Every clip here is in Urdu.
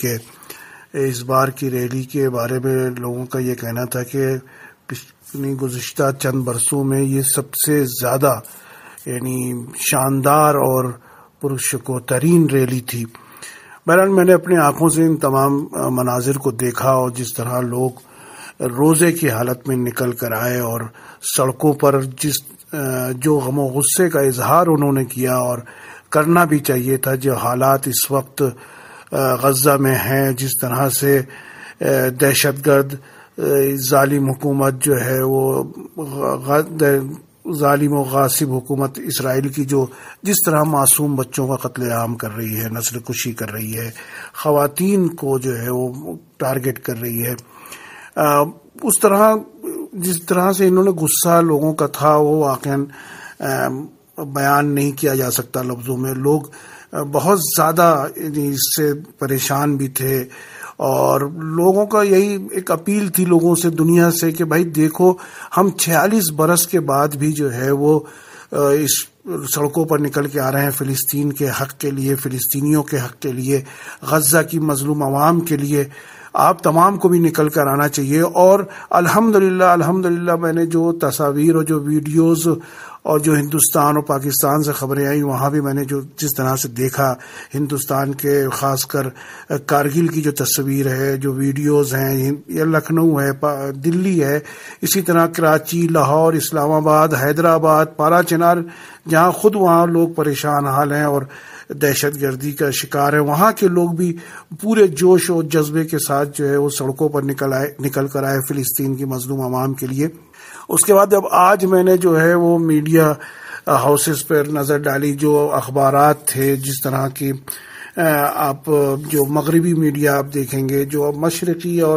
کہ اس بار کی ریلی کے بارے میں لوگوں کا یہ کہنا تھا کہ گزشتہ چند برسوں میں یہ سب سے زیادہ یعنی شاندار اور پرشکوہ ترین ریلی تھی. بہرحال میں نے اپنی آنکھوں سے ان تمام مناظر کو دیکھا اور جس طرح لوگ روزے کی حالت میں نکل کر آئے اور سڑکوں پر جو غم و غصے کا اظہار انہوں نے کیا اور کرنا بھی چاہیے تھا. جو حالات اس وقت غزہ میں ہیں, جس طرح سے دہشت گرد ظالم حکومت جو ہے وہ ظالم و غاصب حکومت اسرائیل کی جو جس طرح معصوم بچوں کا قتل عام کر رہی ہے, نسل کشی کر رہی ہے, خواتین کو جو ہے وہ ٹارگٹ کر رہی ہے, اس طرح جس طرح سے انہوں نے غصہ لوگوں کا تھا وہ واقعاً بیان نہیں کیا جا سکتا لفظوں میں. لوگ بہت زیادہ اس سے پریشان بھی تھے اور لوگوں کا یہی ایک اپیل تھی لوگوں سے, دنیا سے, کہ بھائی دیکھو ہم 46 برس کے بعد بھی جو ہے وہ اس سڑکوں پر نکل کے آ رہے ہیں فلسطین کے حق کے لیے, فلسطینیوں کے حق کے لیے, غزہ کی مظلوم عوام کے لیے. آپ تمام کو بھی نکل کر آنا چاہیے. اور الحمدللہ میں نے جو تصاویر اور جو ویڈیوز اور جو ہندوستان اور پاکستان سے خبریں آئیں وہاں بھی میں نے جس طرح سے دیکھا, ہندوستان کے خاص کر کارگل کی جو تصویر ہے, جو ویڈیوز ہیں, یہ لکھنؤ ہے, دلی ہے, اسی طرح کراچی, لاہور, اسلام آباد, حیدرآباد, پارا چنار, جہاں خود وہاں لوگ پریشان حال ہیں اور دہشت گردی کا شکار ہے, وہاں کے لوگ بھی پورے جوش اور جذبے کے ساتھ جو ہے وہ سڑکوں پر نکل کر آئے فلسطین کی مظلوم عوام کے لیے. اس کے بعد اب آج میں نے جو ہے وہ میڈیا ہاؤسز پر نظر ڈالی, جو اخبارات تھے, جس طرح کی آپ جو مغربی میڈیا آپ دیکھیں گے, جو مشرقی اور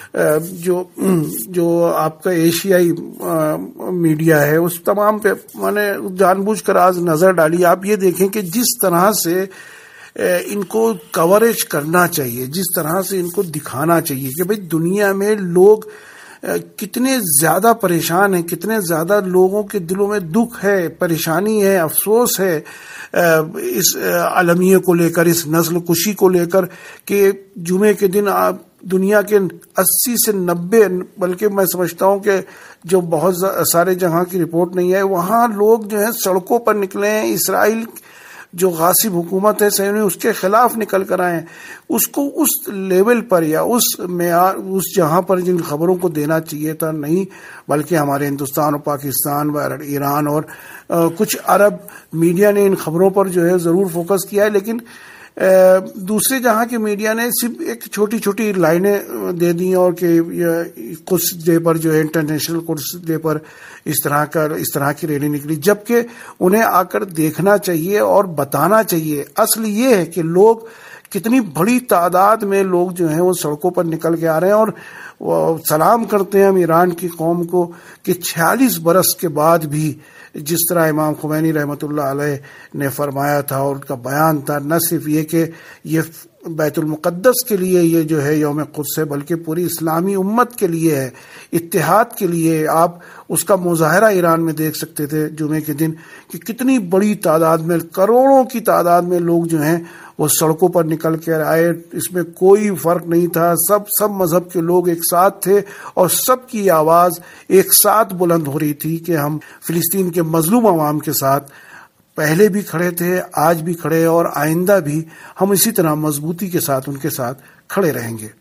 جو آپ کا ایشیائی میڈیا ہے, اس تمام پہ میں نے جان بوجھ کر آج نظر ڈالی. آپ یہ دیکھیں کہ جس طرح سے ان کو کوریج کرنا چاہیے, جس طرح سے ان کو دکھانا چاہیے کہ بھئی دنیا میں لوگ کتنے زیادہ پریشان ہیں, کتنے زیادہ لوگوں کے دلوں میں دکھ ہے, پریشانی ہے, افسوس ہے اس المیہ کو لے کر, اس نسل کشی کو لے کر, کہ جمعے کے دن دنیا کے 80 سے 90 بلکہ میں سمجھتا ہوں کہ جو بہت سارے جہاں کی رپورٹ نہیں ہے, وہاں لوگ جو ہیں سڑکوں پر نکلے ہیں, اسرائیل جو غاصب حکومت ہے صحیح اس کے خلاف نکل کر آئے ہیں. اس کو اس لیول پر یا اس معیار, اس جہاں پر جن خبروں کو دینا چاہیے تھا نہیں, بلکہ ہمارے ہندوستان اور پاکستان و ایران اور کچھ عرب میڈیا نے ان خبروں پر جو ہے ضرور فوکس کیا ہے, لیکن دوسرے جہاں کی میڈیا نے صرف ایک چھوٹی چھوٹی لائنیں دے دی اور کہ قدس ڈے پر جو ہے انٹرنیشنل قدس ڈے پر اس طرح کی ریلی نکلی, جبکہ انہیں آ کر دیکھنا چاہیے اور بتانا چاہیے. اصل یہ ہے کہ لوگ کتنی بڑی تعداد میں لوگ جو ہیں وہ سڑکوں پر نکل کے آ رہے ہیں, اور سلام کرتے ہیں ہم ایران کی قوم کو کہ 46 برس کے بعد بھی جس طرح امام خمینی رحمۃ اللہ علیہ نے فرمایا تھا اور ان کا بیان تھا, نہ صرف یہ کہ یہ بیت المقدس کے لیے یہ جو ہے یوم قدس ہے, بلکہ پوری اسلامی امت کے لیے ہے, اتحاد کے لیے. آپ اس کا مظاہرہ ایران میں دیکھ سکتے تھے جمعے کے دن کہ کتنی بڑی تعداد میں, کروڑوں کی تعداد میں لوگ جو ہیں وہ سڑکوں پر نکل کر آئے. اس میں کوئی فرق نہیں تھا, سب مذہب کے لوگ ایک ساتھ تھے اور سب کی آواز ایک ساتھ بلند ہو رہی تھی کہ ہم فلسطین کے مظلوم عوام کے ساتھ پہلے بھی کھڑے تھے, آج بھی کھڑے, اور آئندہ بھی ہم اسی طرح مضبوطی کے ساتھ ان کے ساتھ کھڑے رہیں گے.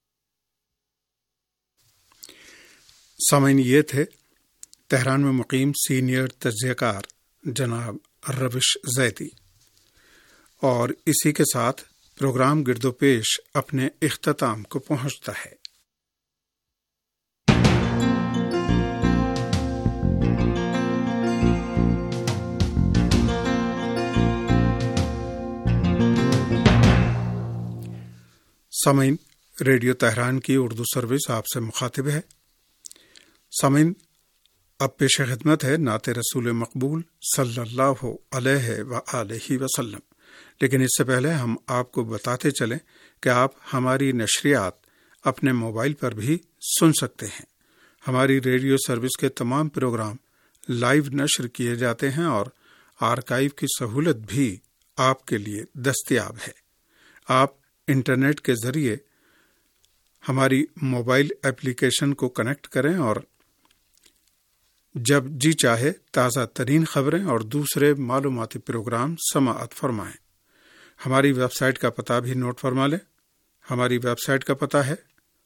سامعین, یہ تھے تہران میں مقیم سینئر تجزیہ کار جناب روش زیدی, اور اسی کے ساتھ پروگرام گرد و پیش اپنے اختتام کو پہنچتا ہے. سامعین, ریڈیو تہران کی اردو سروس آپ سے مخاطب ہے. سامعین, اب پیش خدمت ہے نعت رسول مقبول صلی اللہ علیہ وآلہ وسلم. لیکن اس سے پہلے ہم آپ کو بتاتے چلیں کہ آپ ہماری نشریات اپنے موبائل پر بھی سن سکتے ہیں. ہماری ریڈیو سروس کے تمام پروگرام لائیو نشر کیے جاتے ہیں اور آرکائیو کی سہولت بھی آپ کے لیے دستیاب ہے. آپ انٹرنیٹ کے ذریعے ہماری موبائل ایپلیکیشن کو کنیکٹ کریں اور جب جی چاہے تازہ ترین خبریں اور دوسرے معلوماتی پروگرام سماعت فرمائیں۔ ہماری ویب سائٹ کا پتہ بھی نوٹ فرما لیں۔ ہماری ویب سائٹ کا پتہ ہے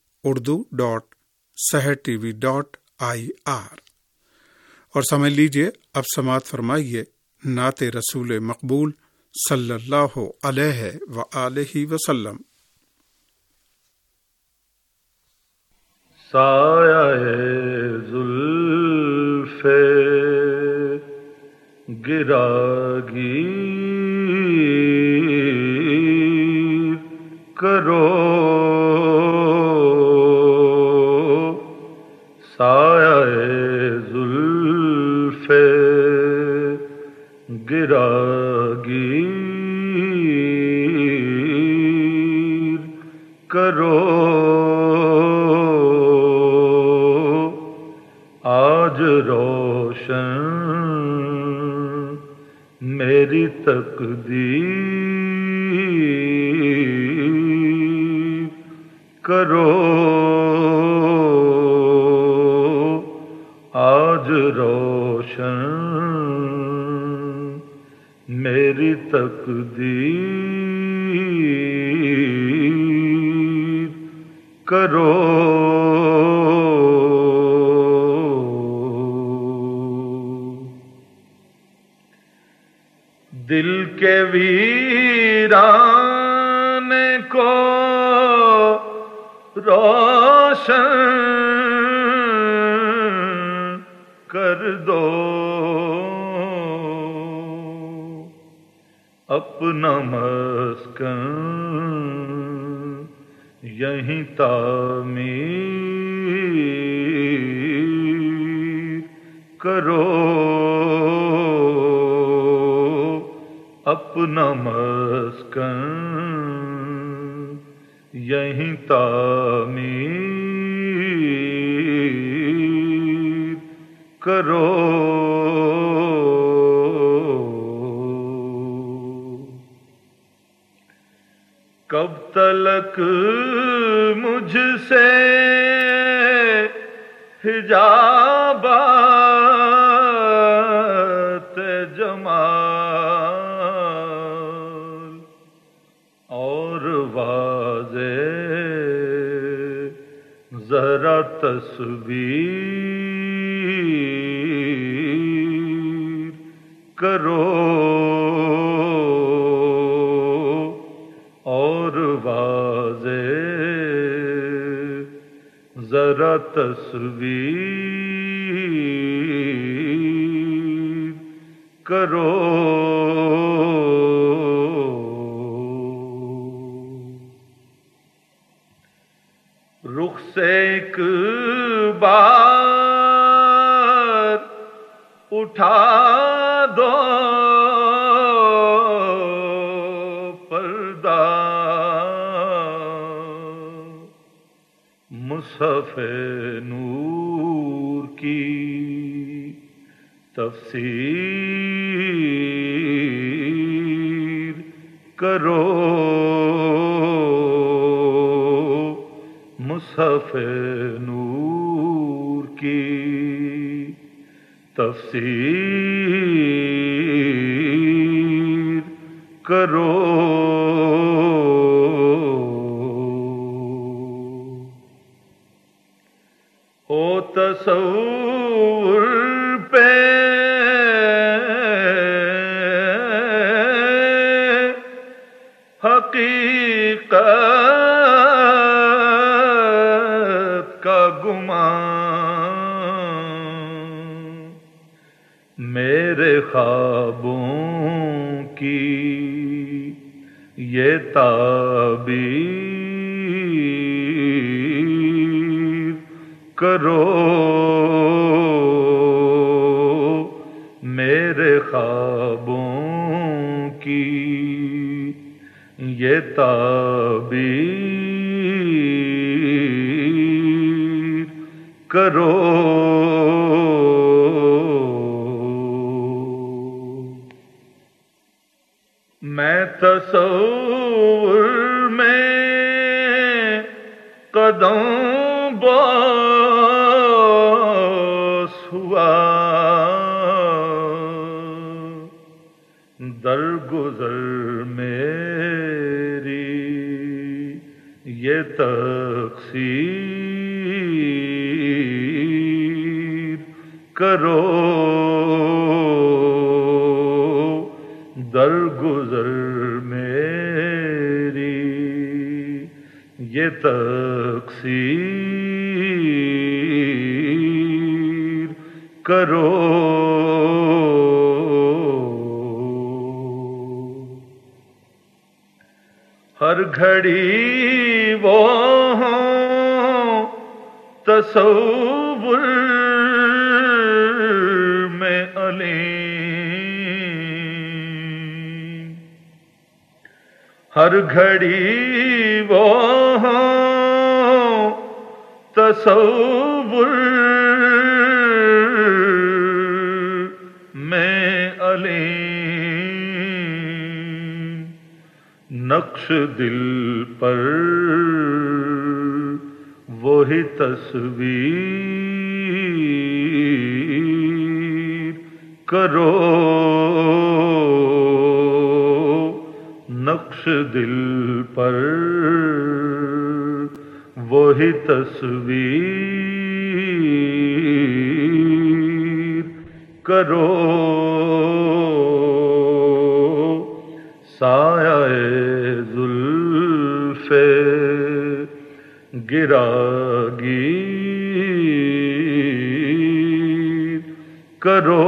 urdu.sehertv.ir۔ اور سمجھ لیجیے، اب سماعت فرمائیے نعت رسول مقبول صلی اللہ علیہ وآلہ وسلم۔ سایہ زلف گراگیر کرو، سایہ زلف گراگیر کرو، آج روشن میری تقدیر کرو، آج روشن میری تقدیر کرو۔ دل کے ویران کو روشن کر دو، اپنا مسکن یہیں تعمیر کرو، اپنا مسکن یہیں تعمیر کرو۔ کب تلک مجھ سے حجابات جمال اور واضح ذرا تصویر کرو، اور واضح ذرا تصویر کرو۔ رخ سے ایک بار اٹھا دو پردہ، مصحف نور کی تفسیر کرو، مصحف نور کی تفسیر کرو۔ او تصور پہ حقیقت کا گمان، میرے خوابوں کی یہ تعبیر کرو، میرے خوابوں کی یہ تعبیر کرو۔ میں تصور میں قدم باس ہوا درگزر میری یہ تقصیر کرو درگزر میری یہ تقصیر کرو ہر گھڑی وہ تصور میں علیم ہر گھڑی وہ تصور میں علیم نقش دل پر وہی تصویر کرو نقش دل پر وہی تصویر کرو سایہ زلف گراگیر کرو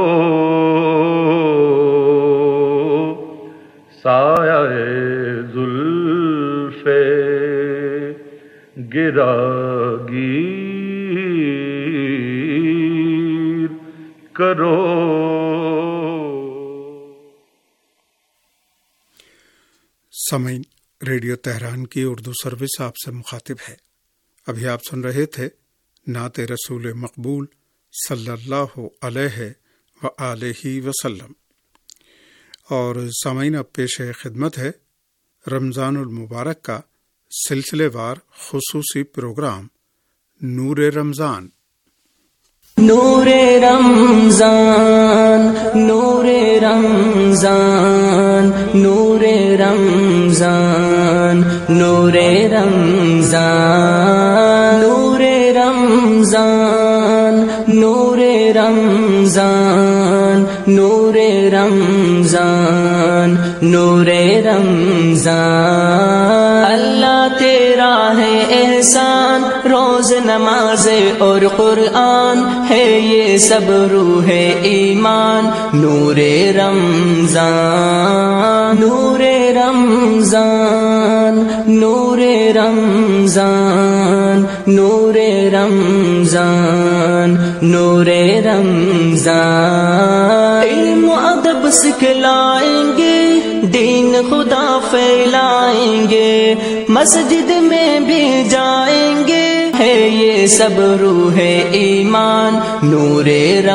سایہ زلف گراگیر کرو سامعین، ریڈیو تہران کی اردو سروس آپ سے مخاطب ہے۔ ابھی آپ سن رہے تھے نعت رسول مقبول صلی اللہ علیہ وآلہ وسلم۔ اور سامعین، اب پیش خدمت ہے رمضان المبارک کا سلسلے وار خصوصی پروگرام نور رمضان۔ نور رمضان نور رمضان نور رمضان نور رمضان نور رمضان نور رمضان نور رمضان نور رمضان اللہ تیرا ہے احسان روز نماز اور قرآن ہے یہ سب روح ایمان نور رمضان نور رمضان نور رمضان نور رمضان نور رمضان علم و ادب سکھلائیں گے دین خدا پھیلائیں گے مسجد میں بھی جائیں گے ہے یہ سب روح ایمان نور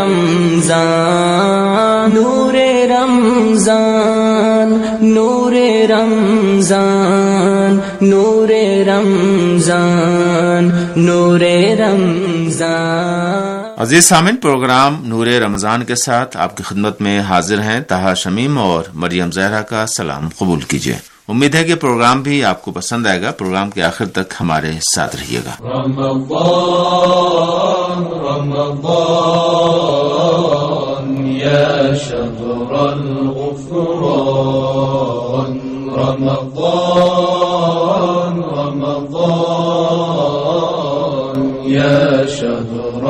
رمضان نور رمضان نور رمضان نور رمضان نور رمضان۔ عزیز سامعین، پروگرام نور رمضان کے ساتھ آپ کی خدمت میں حاضر ہیں طہا شمیم اور مریم زہرا کا سلام قبول کیجیے۔ امید ہے کہ پروگرام بھی آپ کو پسند آئے گا۔ پروگرام کے آخر تک ہمارے ساتھ رہیے گا۔ رمضان رمضان یا شہر الغفران رمضان رمضان یا شہر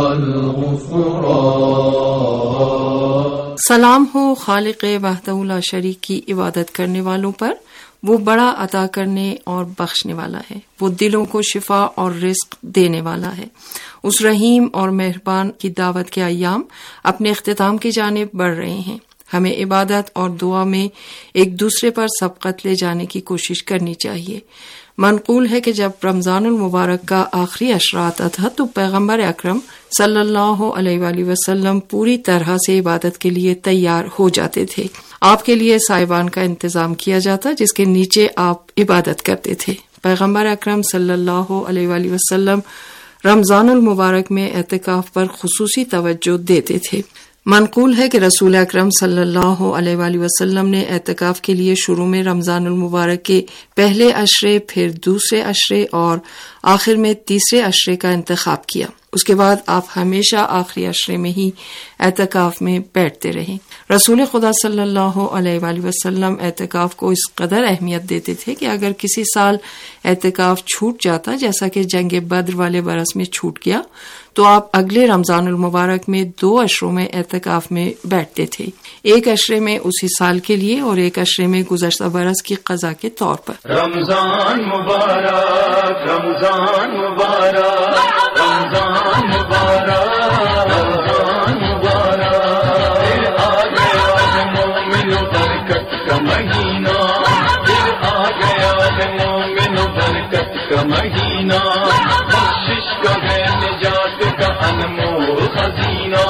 الغفران۔ سلام ہو خالق وحدہ لا شریک کی عبادت کرنے والوں پر، وہ بڑا عطا کرنے اور بخشنے والا ہے، وہ دلوں کو شفا اور رزق دینے والا ہے۔ اس رحیم اور مہربان کی دعوت کے ایام اپنے اختتام کی جانب بڑھ رہے ہیں۔ ہمیں عبادت اور دعا میں ایک دوسرے پر سبقت لے جانے کی کوشش کرنی چاہیے۔ منقول ہے کہ جب رمضان المبارک کا آخری عشرہ آتا تھا تو پیغمبر اکرم صلی اللہ علیہ وآلہ وسلم پوری طرح سے عبادت کے لیے تیار ہو جاتے تھے۔ آپ کے لیے سائبان کا انتظام کیا جاتا جس کے نیچے آپ عبادت کرتے تھے۔ پیغمبر اکرم صلی اللہ علیہ وآلہ وسلم رمضان المبارک میں اعتکاف پر خصوصی توجہ دیتے تھے۔ منقول ہے کہ رسول اکرم صلی اللہ علیہ وآلہ وسلم نے اعتکاف کے لیے شروع میں رمضان المبارک کے پہلے عشرے، پھر دوسرے عشرے اور آخر میں تیسرے عشرے کا انتخاب کیا۔ اس کے بعد آپ ہمیشہ آخری عشرے میں ہی اعتکاف میں بیٹھتے رہے۔ رسول خدا صلی اللہ علیہ وآلہ وسلم اعتکاف کو اس قدر اہمیت دیتے تھے کہ اگر کسی سال اعتکاف چھوٹ جاتا، جیسا کہ جنگ بدر والے برس میں چھوٹ گیا، تو آپ اگلے رمضان المبارک میں 2 عشروں میں اعتکاف میں بیٹھتے تھے، ایک عشرے میں اسی سال کے لیے اور ایک عشرے میں گزشتہ برس کی قضا کے طور پر۔ رمضان مبارک، رمضان مبارک، رمضان مبارک، رمضان مبارک، پھر آ گیا مومن برکت کا مہینہ، پھر آ گیا مومن برکت کا مہینہ، بخشش کا ہے نجات کا انمول خزینہ،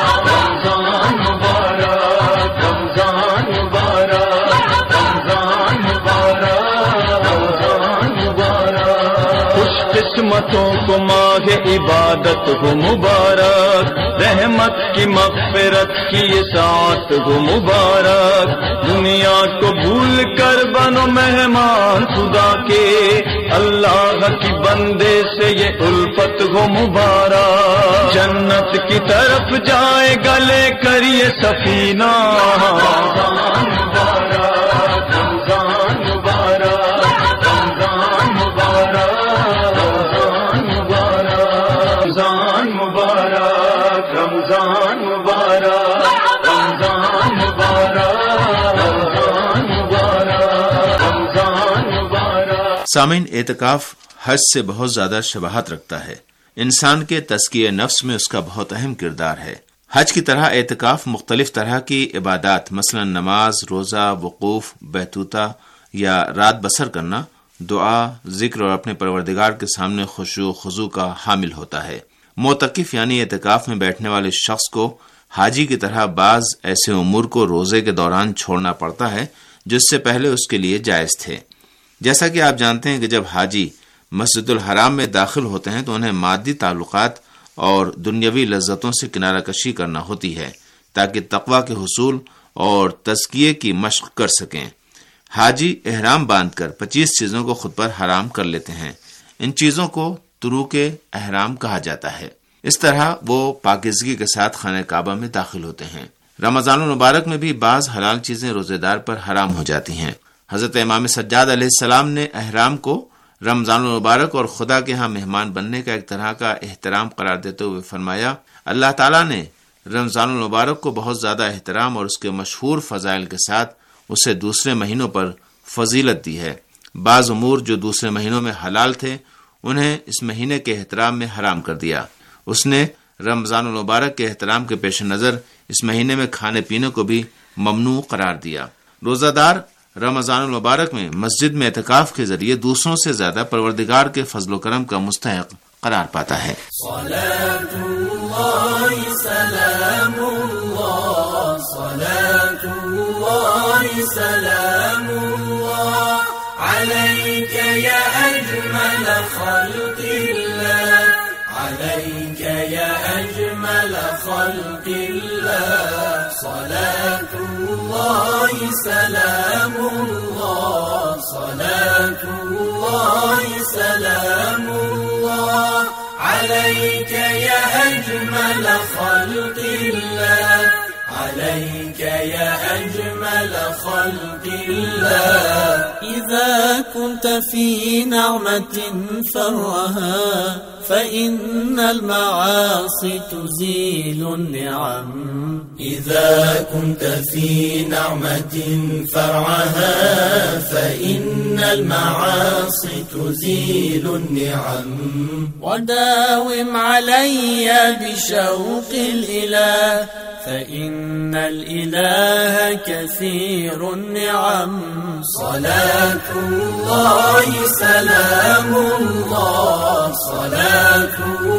رمضان مبارک، رمضان مبارک، رمضان مبارک، رمضان مبارک، خوش قسمتوں کو ماہ عبادت ہو مبارک، رحمت کی مغفرت کی ساتھ ہو مبارک، دنیا کو بھول کر بنو مہمان خدا کے، اللہ کی بندے سے یہ الفت ہو مبارک، جنت کی طرف جائے گلے کر یہ سفینہ، رمضان مبارک، رمضان مبارک، رمضان مبارک، رمضان مبارک، رمضان مبارک، رمضان مبارک، رمضان مبارک، رمضان مبارک، رمضان مبارک۔ سامعین، اعتکاف حج سے بہت زیادہ شباہت رکھتا ہے۔ انسان کے تزکیہ نفس میں اس کا بہت اہم کردار ہے۔ حج کی طرح اعتکاف مختلف طرح کی عبادات مثلا نماز، روزہ، وقوف، بیتوتہ یا رات بسر کرنا، دعا، ذکر اور اپنے پروردگار کے سامنے خشوع و خضوع کا حامل ہوتا ہے۔ معتکف یعنی اعتکاف میں بیٹھنے والے شخص کو حاجی کی طرح بعض ایسے امور کو روزے کے دوران چھوڑنا پڑتا ہے جو اس سے پہلے اس کے لیے جائز تھے۔ جیسا کہ آپ جانتے ہیں کہ جب حاجی مسجد الحرام میں داخل ہوتے ہیں تو انہیں مادی تعلقات اور دنیاوی لذتوں سے کنارہ کشی کرنا ہوتی ہے تاکہ تقوی کے حصول اور تزکیے کی مشق کر سکیں۔ حاجی احرام باندھ کر 25 چیزوں کو خود پر حرام کر لیتے ہیں۔ ان چیزوں کو طروق احرام کہا جاتا ہے۔ اس طرح وہ پاکیزگی کے ساتھ خانہ کعبہ میں داخل ہوتے ہیں۔ رمضان المبارک میں بھی بعض حلال چیزیں روزے دار پر حرام ہو جاتی ہیں۔ حضرت امام سجاد علیہ السلام نے احرام کو رمضان المبارک اور خدا کے ہاں مہمان بننے کا ایک طرح کا احترام قرار دیتے ہوئے فرمایا، اللہ تعالیٰ نے رمضان المبارک کو بہت زیادہ احترام اور اس کے مشہور فضائل کے ساتھ اسے دوسرے مہینوں پر فضیلت دی ہے۔ بعض امور جو دوسرے مہینوں میں حلال تھے انہیں اس مہینے کے احترام میں حرام کر دیا۔ اس نے رمضان المبارک کے احترام کے پیش نظر اس مہینے میں کھانے پینے کو بھی ممنوع قرار دیا۔ روزہ دار رمضان المبارک میں مسجد میں اعتکاف کے ذریعے دوسروں سے زیادہ پروردگار کے فضل و کرم کا مستحق قرار پاتا ہے۔ صلاة اللہ سلام اللہ، صلاة اللہ سلام اللہ علیک یا اجمل خلق اللہ، علیک یا اجمل خلق اللہ، صلاة اللہ سلام اللہ، صلاة اللہ سلام اللہ علیک یا اجمل خلق اللہ، علیک یا اجمل خلق اللہ۔ اذا كنت في نعمة فرها فإن المعاصي تزيل النعم، إذا كنت في نعمة فرعها فإن المعاصي تزيل النعم، وداوم علي بشوق الإله فإن الإله كثير النعم، صلاة الله سلام الله، صلاة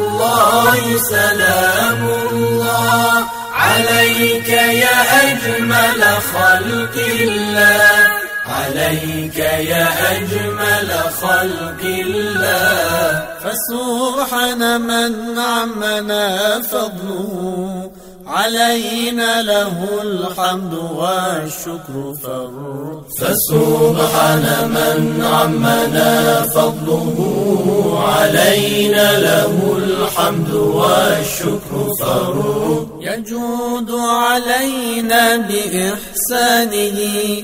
الله سلام الله عليك يا أجمل خلق الله، عليك يا أجمل خلق الله. فسبحان من عمنا فضله علينا له الحمد والشكر فرد. فسبحان من عمنا فضله علينا له الحمد والشكر فرد. يجود علينا بإحسانه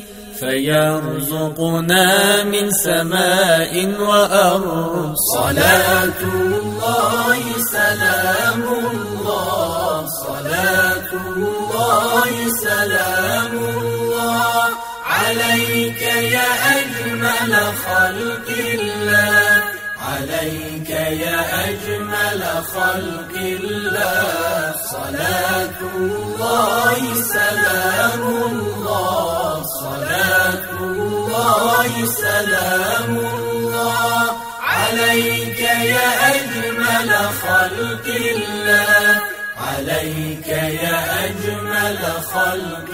فيرزقنا من سماء وأرض. صلاة الله سلام الله صلاة الله سلام الله عليك يا أجمل خلق الله عليك يا أجمل خلق الله. صلاة الله سلام الله صلاة الله سلام الله عليك يا أجمل خلق الله عليك يا أجمل خلق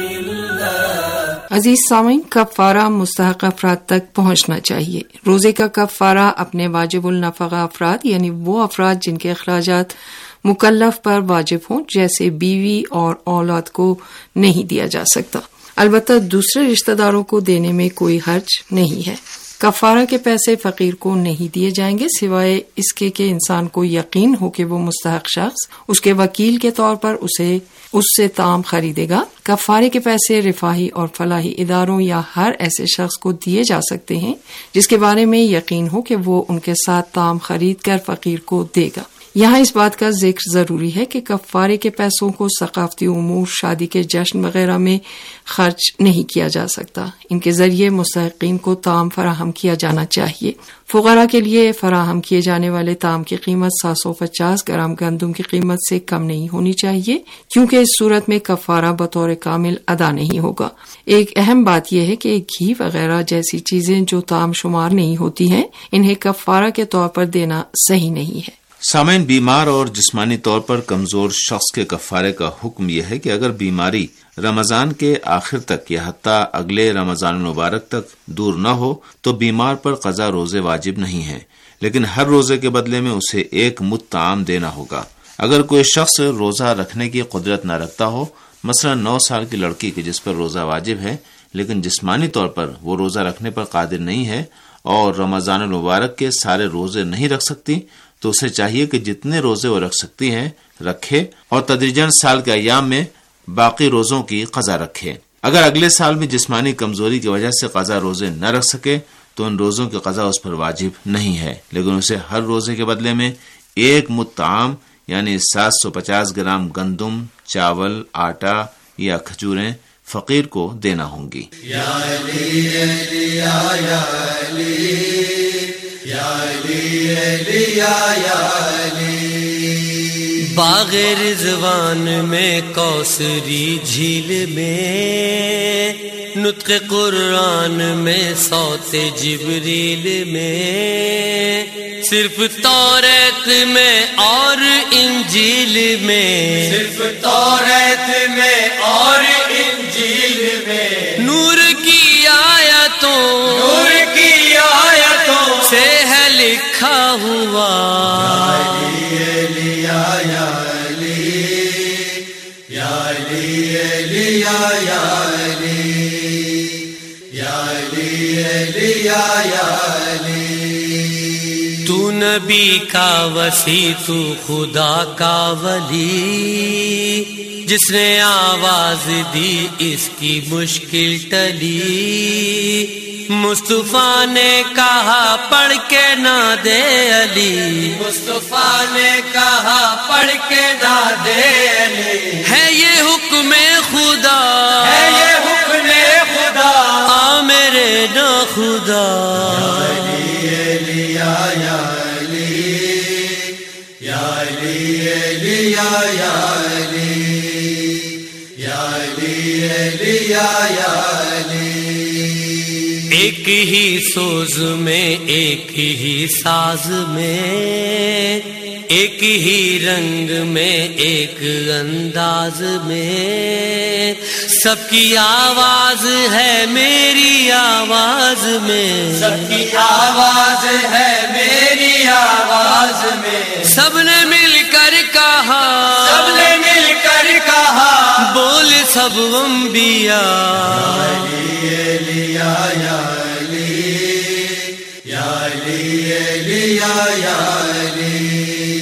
الله. عزیز سامعین، کفارہ مستحق افراد تک پہنچنا چاہیے. روزے کا کفارہ اپنے واجب النفقہ افراد یعنی وہ افراد جن کے اخراجات مکلف پر واجب ہوں جیسے بیوی اور اولاد کو نہیں دیا جا سکتا. البتہ دوسرے رشتہ داروں کو دینے میں کوئی حرج نہیں ہے. کفارہ کے پیسے فقیر کو نہیں دیے جائیں گے سوائے اس کے کہ انسان کو یقین ہو کہ وہ مستحق شخص اس کے وکیل کے طور پر اس سے طعام خریدے گا. کفارے کے پیسے رفاہی اور فلاحی اداروں یا ہر ایسے شخص کو دیے جا سکتے ہیں جس کے بارے میں یقین ہو کہ وہ ان کے ساتھ طعام خرید کر فقیر کو دے گا. یہاں اس بات کا ذکر ضروری ہے کہ کفارے کے پیسوں کو ثقافتی امور، شادی کے جشن وغیرہ میں خرچ نہیں کیا جا سکتا. ان کے ذریعے مستحقین کو طعام فراہم کیا جانا چاہیے. فقراء کے لیے فراہم کیے جانے والے طعام کی قیمت 750 گرام گندم کی قیمت سے کم نہیں ہونی چاہیے کیونکہ اس صورت میں کفارہ بطور کامل ادا نہیں ہوگا. ایک اہم بات یہ ہے کہ گھی وغیرہ جیسی چیزیں جو طعام شمار نہیں ہوتی ہیں انہیں کفارہ کے طور پر دینا صحیح نہیں ہے. سامعین، بیمار اور جسمانی طور پر کمزور شخص کے کفارے کا حکم یہ ہے کہ اگر بیماری رمضان کے آخر تک یا حتیٰ اگلے رمضان المبارک تک دور نہ ہو تو بیمار پر قضا روزے واجب نہیں ہیں، لیکن ہر روزے کے بدلے میں اسے ایک مد طعام دینا ہوگا. اگر کوئی شخص روزہ رکھنے کی قدرت نہ رکھتا ہو، مثلا 9 سال کی لڑکی کے جس پر روزہ واجب ہے لیکن جسمانی طور پر وہ روزہ رکھنے پر قادر نہیں ہے اور رمضان المبارک کے سارے روزے نہیں رکھ سکتی، تو اسے چاہیے کہ جتنے روزے وہ رکھ سکتی ہیں رکھے اور تدریجاً سال کے ایام میں باقی روزوں کی قضا رکھے. اگر اگلے سال میں جسمانی کمزوری کی وجہ سے قضا روزے نہ رکھ سکے تو ان روزوں کی قضا اس پر واجب نہیں ہے، لیکن اسے ہر روزے کے بدلے میں ایک مد طعام یعنی 750 گرام گندم، چاول، آٹا یا کھجوریں فقیر کو دینا ہوں گی. یا علی علی یا علی یا علی علی یا علی. باغ رضوان میں کوثری جھیل میں نطق قرآن میں صوت جبریل میں صرف توریت میں اور انجیل میں صرف توریت میں اور انجیل میں نور کی آیتوں سے ہے لکھا ہوا. تو نبی کا وسیع، تو خدا کا ولی، جس نے آواز دی اس کی مشکل ٹلی. مصطفیٰ نے کہا پڑھ کے نہ دے علی، مصطفیٰ نے کہا پڑھ کے نہ دے علی. ہے یہ حکم خدا، ہے یہ حکم خدا، آ میرے نا خدا. ایک ایک ہی سوز میں ایک ہی ساز میں ایک ہی رنگ میں ایک انداز میں سب کی آواز ہے میری آواز میں سب کی آواز ہے میری آواز میں سب نے مل کر کہا سب نے مل کر کہا بول سب انبیاء یا علی یا علی یا علی۔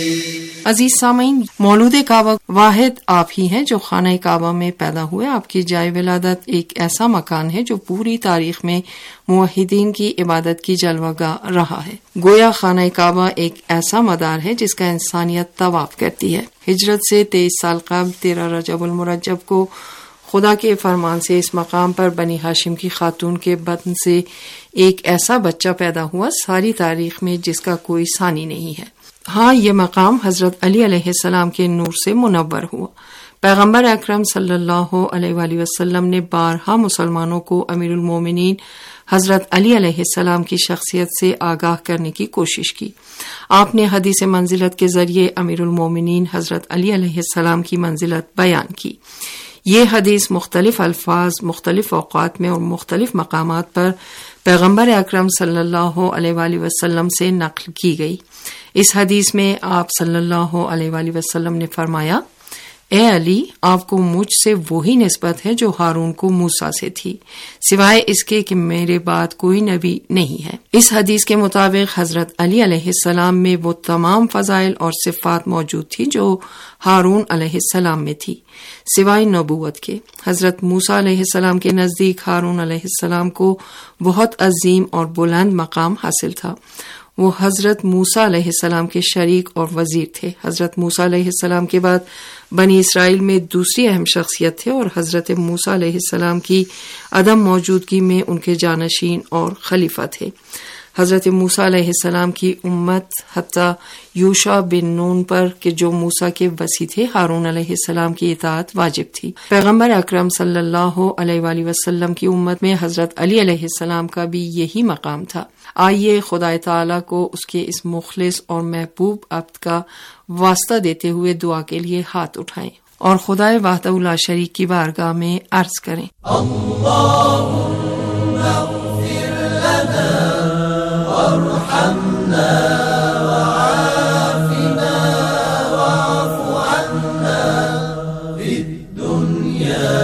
عزیز سامعین، مولود کعبہ واحد آپ ہی ہیں جو خانہ کعبہ میں پیدا ہوئے۔ آپ کی جائے ولادت ایک ایسا مکان ہے جو پوری تاریخ میں موحدین کی عبادت کی جلوہ گاہ رہا ہے۔ گویا خانہ کعبہ ایک ایسا مدار ہے جس کا انسانیت طواف کرتی ہے۔ ہجرت سے 23 سال قبل 13 رجب المرجب کو خدا کے فرمان سے اس مقام پر بنی ہاشم کی خاتون کے بطن سے ایک ایسا بچہ پیدا ہوا ساری تاریخ میں جس کا کوئی ثانی نہیں ہے۔ ہاں، یہ مقام حضرت علی علیہ السلام کے نور سے منور ہوا۔ پیغمبر اکرم صلی اللہ علیہ وآلہ وسلم نے بارہا مسلمانوں کو امیر المومنین حضرت علی علیہ السلام کی شخصیت سے آگاہ کرنے کی کوشش کی۔ آپ نے حدیث منزلت کے ذریعے امیر المومنین حضرت علی علیہ السلام کی منزلت بیان کی۔ یہ حدیث مختلف الفاظ، مختلف اوقات میں اور مختلف مقامات پر پیغمبر اکرم صلی اللہ علیہ وآلہ وسلم سے نقل کی گئی۔ اس حدیث میں آپ صلی اللہ علیہ وآلہ وسلم نے فرمایا، اے علی، آپ کو مجھ سے وہی نسبت ہے جو ہارون کو موسیٰ سے تھی، سوائے اس کے کہ میرے بعد کوئی نبی نہیں ہے۔ اس حدیث کے مطابق حضرت علی علیہ السلام میں وہ تمام فضائل اور صفات موجود تھی جو ہارون علیہ السلام میں تھی، سوائے نبوت کے۔ حضرت موسیٰ علیہ السلام کے نزدیک ہارون علیہ السلام کو بہت عظیم اور بلند مقام حاصل تھا۔ وہ حضرت موسیٰ علیہ السلام کے شریک اور وزیر تھے۔ حضرت موسیٰ علیہ السلام کے بعد بنی اسرائیل میں دوسری اہم شخصیت تھے اور حضرت موسیٰ علیہ السلام کی عدم موجودگی میں ان کے جانشین اور خلیفہ تھے۔ حضرت موسیٰ علیہ السلام کی امت حتیٰ یوشع بن نون پر کہ جو موسیٰ کے وصی تھے، ہارون علیہ السلام کی اطاعت واجب تھی۔ پیغمبر اکرم صلی اللہ علیہ وآلہ وسلم کی امت میں حضرت علی علیہ السلام کا بھی یہی مقام تھا۔ آئیے خدا تعالیٰ کو اس کے اس مخلص اور محبوب عبد کا واسطہ دیتے ہوئے دعا کے لیے ہاتھ اٹھائیں اور خدا وحدہ لا شریک کی بارگاہ میں عرض کریں، وارحمنا وعافنا واعف عنا في الدنيا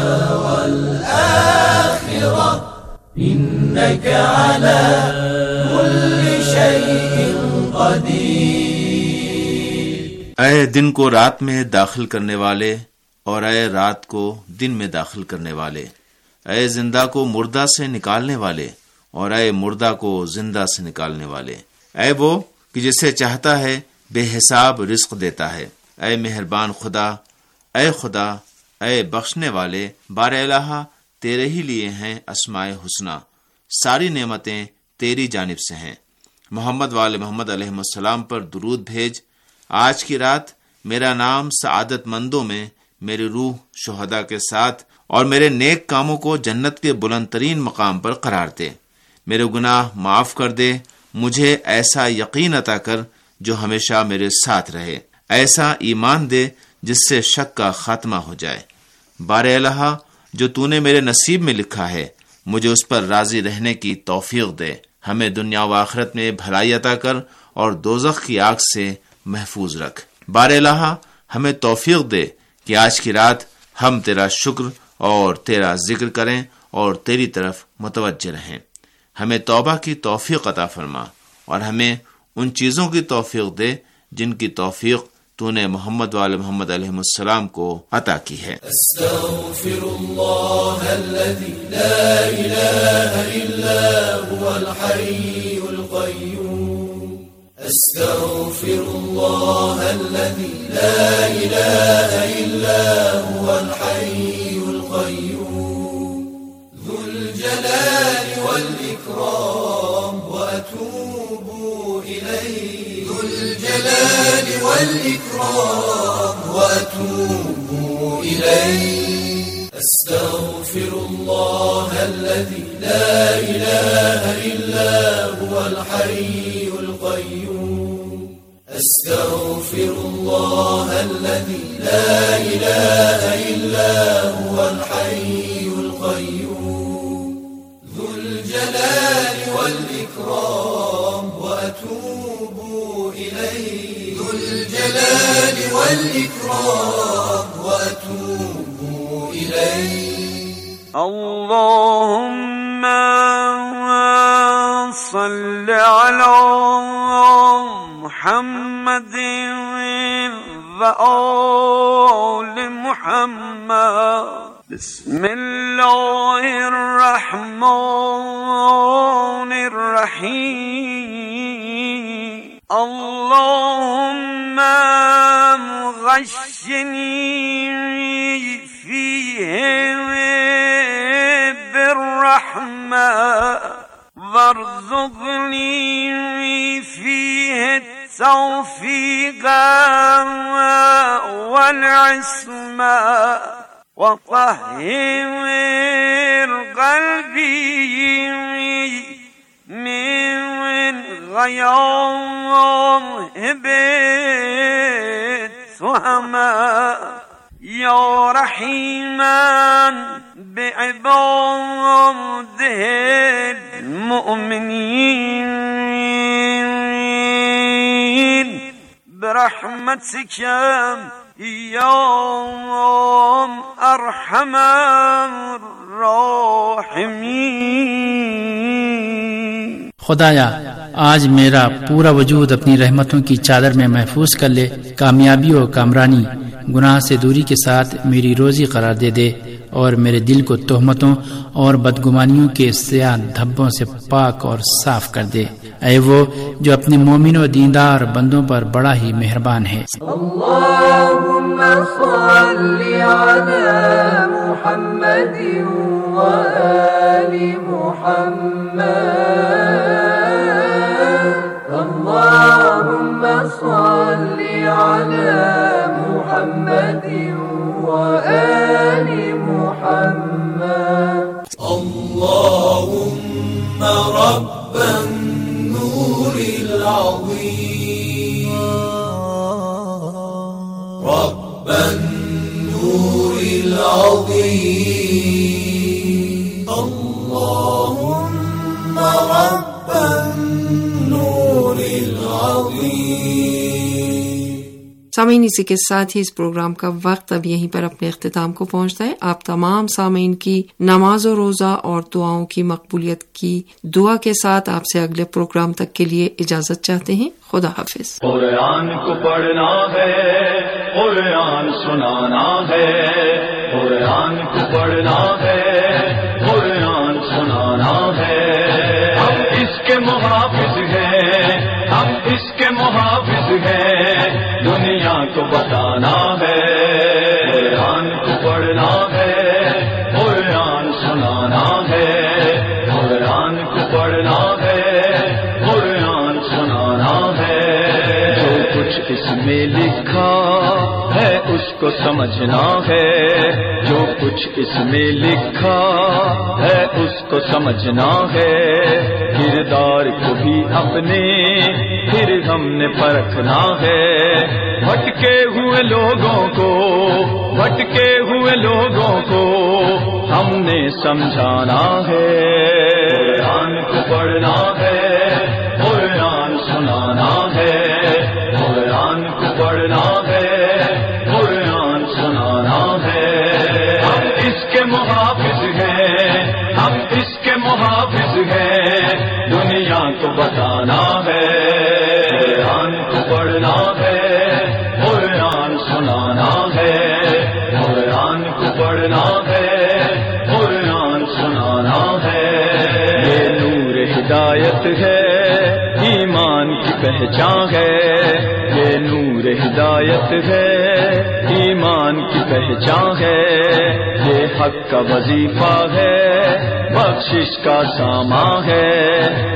والآخرة إنك على كل شيء قدير۔ اے دن کو رات میں داخل کرنے والے اور اے رات کو دن میں داخل کرنے والے، اے زندہ کو مردہ سے نکالنے والے اور اے مردہ کو زندہ سے نکالنے والے، اے وہ کہ جسے چاہتا ہے بے حساب رزق دیتا ہے، اے مہربان خدا، اے خدا، اے بخشنے والے، بار الہ تیرے ہی لیے ہیں اسماء حسنہ، ساری نعمتیں تیری جانب سے ہیں۔ محمد وآل محمد علیہ السلام پر درود بھیج۔ آج کی رات میرا نام سعادت مندوں میں، میری روح شہداء کے ساتھ اور میرے نیک کاموں کو جنت کے بلند ترین مقام پر قرار دے۔ میرے گناہ معاف کر دے، مجھے ایسا یقین عطا کر جو ہمیشہ میرے ساتھ رہے، ایسا ایمان دے جس سے شک کا خاتمہ ہو جائے۔ بار الہ جو تو نے میرے نصیب میں لکھا ہے مجھے اس پر راضی رہنے کی توفیق دے، ہمیں دنیا و آخرت میں بھلائی عطا کر اور دوزخ کی آگ سے محفوظ رکھ۔ بار الہ ہمیں توفیق دے کہ آج کی رات ہم تیرا شکر اور تیرا ذکر کریں اور تیری طرف متوجہ رہیں۔ ہمیں توبہ کی توفیق عطا فرما اور ہمیں ان چیزوں کی توفیق دے جن کی توفیق تو نے محمد وآل محمد علیہ السلام کو عطا کی ہے۔ استغفر اللہ الذی لا الہ الا هو الحی القیوم، استغفر اللہ الذی لا الہ الا هو الحی القیوم، ذو الجلال والإکرام وأتوب إلیہ، ذو الجلال والإکرام وأتوب إلیہ، أستغفر الله الذي لا إله إلا هو الحي القيوم أستغفر الله الذي لا إله إلا هو الحي القيوم ذو الجلال والإكرام وأتوب إليه ذو الجلال والإكرام وأتوب إليه اللهم صل على محمد وآل محمد بسم الله الرحمن الرحيم اللهم غشني فيه بالرحمة وارزقني فيه التوفيق والعصمة وطهر قلبي من غياب التهمة يا رحيما بعباده المؤمنين برحمتك يا أرحم الراحمين خدایا آج میرا پورا وجود اپنی رحمتوں کی چادر میں محفوظ کر لے، کامیابی و کامرانی گناہ سے دوری کے ساتھ میری روزی قرار دے دے، اور میرے دل کو تہمتوں اور بدگمانیوں کے سیاہ دھبوں سے پاک اور صاف کر دے، اے وہ جو اپنے مومن و دیندار بندوں پر بڑا ہی مہربان ہے۔ اللهم صل على محمد وآل محمد اللهم صل على محمد وآل محمد اللهم رب النور العظيم رب النور العظيم اللهم رب النور العظيم۔ سامعین، اسی کے ساتھ ہی اس پروگرام کا وقت اب یہیں پر اپنے اختتام کو پہنچتا ہے۔ آپ تمام سامعین کی نماز و روزہ اور دعاؤں کی مقبولیت کی دعا کے ساتھ آپ سے اگلے پروگرام تک کے لیے اجازت چاہتے ہیں۔ خدا حافظ۔ قرآن کو پڑھنا ہے، قرآن سنانا ہے، قرآن کو پڑھنا ہے، قرآن سنانا ہے۔ ہم اس کے محافظ ہیں، ہم اس کے محافظ ہیں، دنیا کو بتانا ہے۔ قرآن کو پڑھنا ہے، قرآن سنانا ہے، قرآن کو پڑھنا ہے، قرآن سنانا ہے۔ جو کچھ اس میں لکھا ہے اس کو سمجھنا ہے، جو کچھ اس میں لکھا ہے اس کو سمجھنا ہے۔ کردار کو بھی اپنے پھر ہم نے پرکھنا ہے۔ بھٹکے ہوئے لوگوں کو، بھٹکے ہوئے لوگوں کو ہم نے سمجھانا ہے۔ قرآن کو پڑھنا ہے، قرآن سنانا ہے، قرآن کو پڑھنا ہے، قرآن سنانا ہے۔ ہم اس کے محافظ ہیں، ہم اس کے محافظ ہیں، دنیا کو بتانا ہے۔ قرآن کو پڑھنا ہے، قرآن سنانا ہے، قرآن کو پڑھنا ہے، قرآن سنانا ہے۔ یہ نور ہدایت ہے، ایمان کی پہچان ہے، یہ نور ہدایت ہے، ایمان کی پہچان ہے۔ یہ حق کا وظیفہ ہے، بخشش کا سامان ہے، جو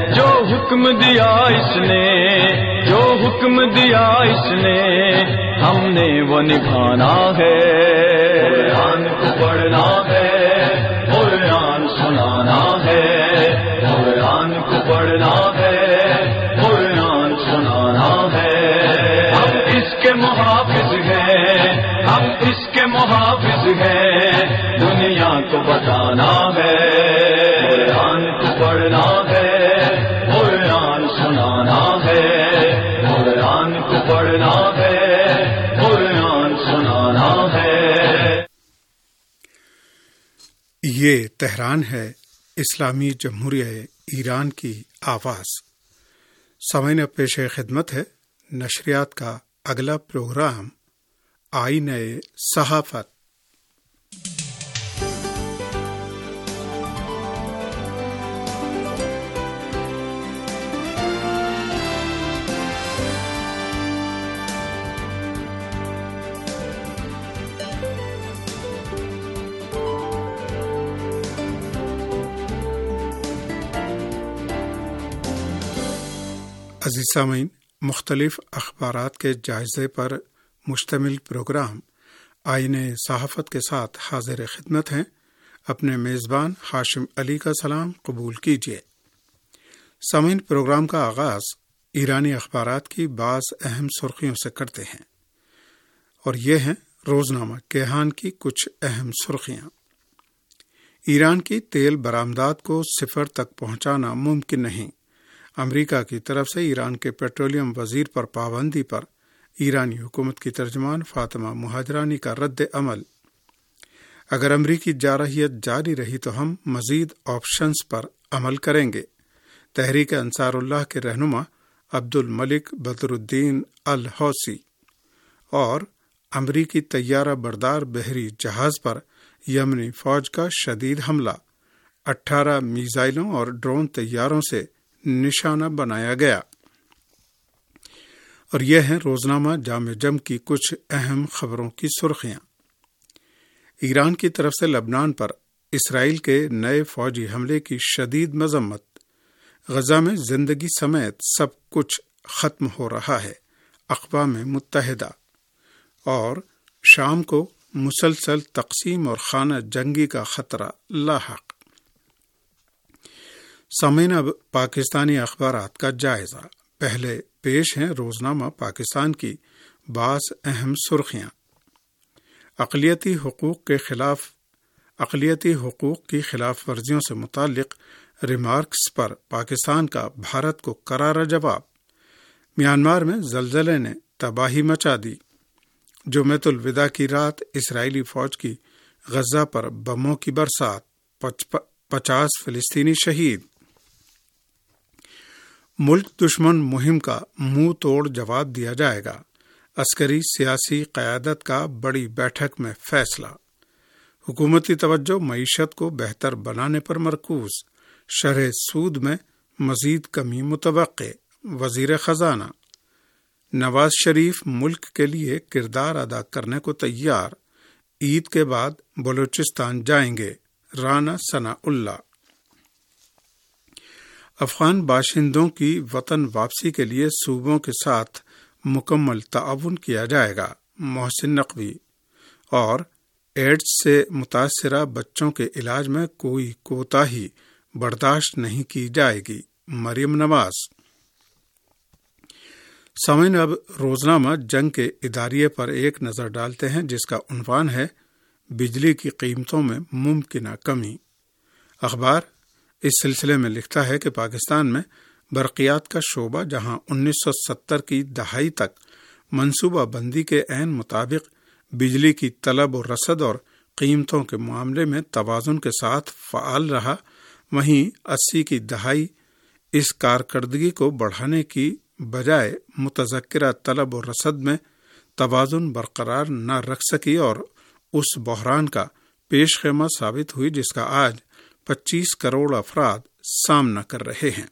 حکم دیا اس نے، جو حکم دیا اس نے، ہم نے وہ نبھانا ہے۔ قرآن کو پڑھنا ہے، قرآن سنانا ہے، قرآن کو پڑھنا ہے، قرآن سنانا ہے۔ ہم اس کے محافظ ہیں، ہم اس کے محافظ ہیں، دنیا کو بتانا ہے۔ قرآن کو پڑھنا ہے، قرآن سنانا ہے، قرآن کو پڑھنا ہے، قرآن سنانا ہے۔ یہ تہران ہے، اسلامی جمہوریہ ایران کی آواز۔ سامعین، پیش خدمت ہے نشریات کا اگلا پروگرام آئینہ صحافت۔ عزیز سامعین، مختلف اخبارات کے جائزے پر مشتمل پروگرام آئینہ صحافت کے ساتھ حاضر خدمت ہیں۔ اپنے میزبان ہاشم علی کا سلام قبول کیجیے۔ سامعین، پروگرام کا آغاز ایرانی اخبارات کی بعض اہم سرخیوں سے کرتے ہیں، اور یہ ہیں روزنامہ کیہان کی کچھ اہم سرخیاں۔ ایران کی تیل برآمدات کو صفر تک پہنچانا ممکن نہیں۔ امریکہ کی طرف سے ایران کے پیٹرولیم وزیر پر پابندی پر ایرانی حکومت کی ترجمان فاطمہ مہاجرانی کا رد عمل۔ اگر امریکی جارحیت جاری رہی تو ہم مزید آپشنز پر عمل کریں گے۔ تحریک انصار اللہ کے رہنما عبد الملک بدر الدین الحوثی اور امریکی طیارہ بردار بحری جہاز پر یمنی فوج کا شدید حملہ، 18 میزائلوں اور ڈرون طیاروں سے نشانہ بنایا گیا۔ اور یہ ہیں روزنامہ جامع جم کی کچھ اہم خبروں کی سرخیاں۔ ایران کی طرف سے لبنان پر اسرائیل کے نئے فوجی حملے کی شدید مذمت۔ غزہ میں زندگی سمیت سب کچھ ختم ہو رہا ہے، اقوام متحدہ۔ اور شام کو مسلسل تقسیم اور خانہ جنگی کا خطرہ لاحق۔ سامعین، اب پاکستانی اخبارات کا جائزہ۔ پہلے پیش ہیں روزنامہ پاکستان کی بعض اہم سرخیاں۔ اقلیتی حقوق کی خلاف ورزیوں سے متعلق ریمارکس پر پاکستان کا بھارت کو کرارا جواب۔ میانمار میں زلزلے نے تباہی مچا دی۔ جمعۃ الوداع کی رات اسرائیلی فوج کی غزہ پر بموں کی برسات، 50 فلسطینی شہید۔ ملک دشمن مہم کا منہ توڑ جواب دیا جائے گا۔ عسکری سیاسی قیادت کا بڑی بیٹھک میں فیصلہ۔ حکومتی توجہ معیشت کو بہتر بنانے پر مرکوز۔ شرح سود میں مزید کمی متوقع۔ وزیر خزانہ نواز شریف ملک کے لیے کردار ادا کرنے کو تیار۔ عید کے بعد بلوچستان جائیں گے، رانا ثناء اللہ۔ افغان باشندوں کی وطن واپسی کے لیے صوبوں کے ساتھ مکمل تعاون کیا جائے گا، محسن نقوی۔ اور ایڈز سے متاثرہ بچوں کے علاج میں کوئی کوتاہی برداشت نہیں کی جائے گی، مریم نواز۔ سامعین، اب روزنامہ جنگ کے اداریے پر ایک نظر ڈالتے ہیں، جس کا عنوان ہے بجلی کی قیمتوں میں ممکنہ کمی۔ اخبار اس سلسلے میں لکھتا ہے کہ پاکستان میں برقیات کا شعبہ جہاں 1970 کی دہائی تک منصوبہ بندی کے عین مطابق بجلی کی طلب و رسد اور قیمتوں کے معاملے میں توازن کے ساتھ فعال رہا، وہیں 80 کی دہائی اس کارکردگی کو بڑھانے کی بجائے متذکرہ طلب و رسد میں توازن برقرار نہ رکھ سکی اور اس بحران کا پیش خیمہ ثابت ہوئی جس کا آج 25 کروڑ افراد سامنا کر رہے ہیں۔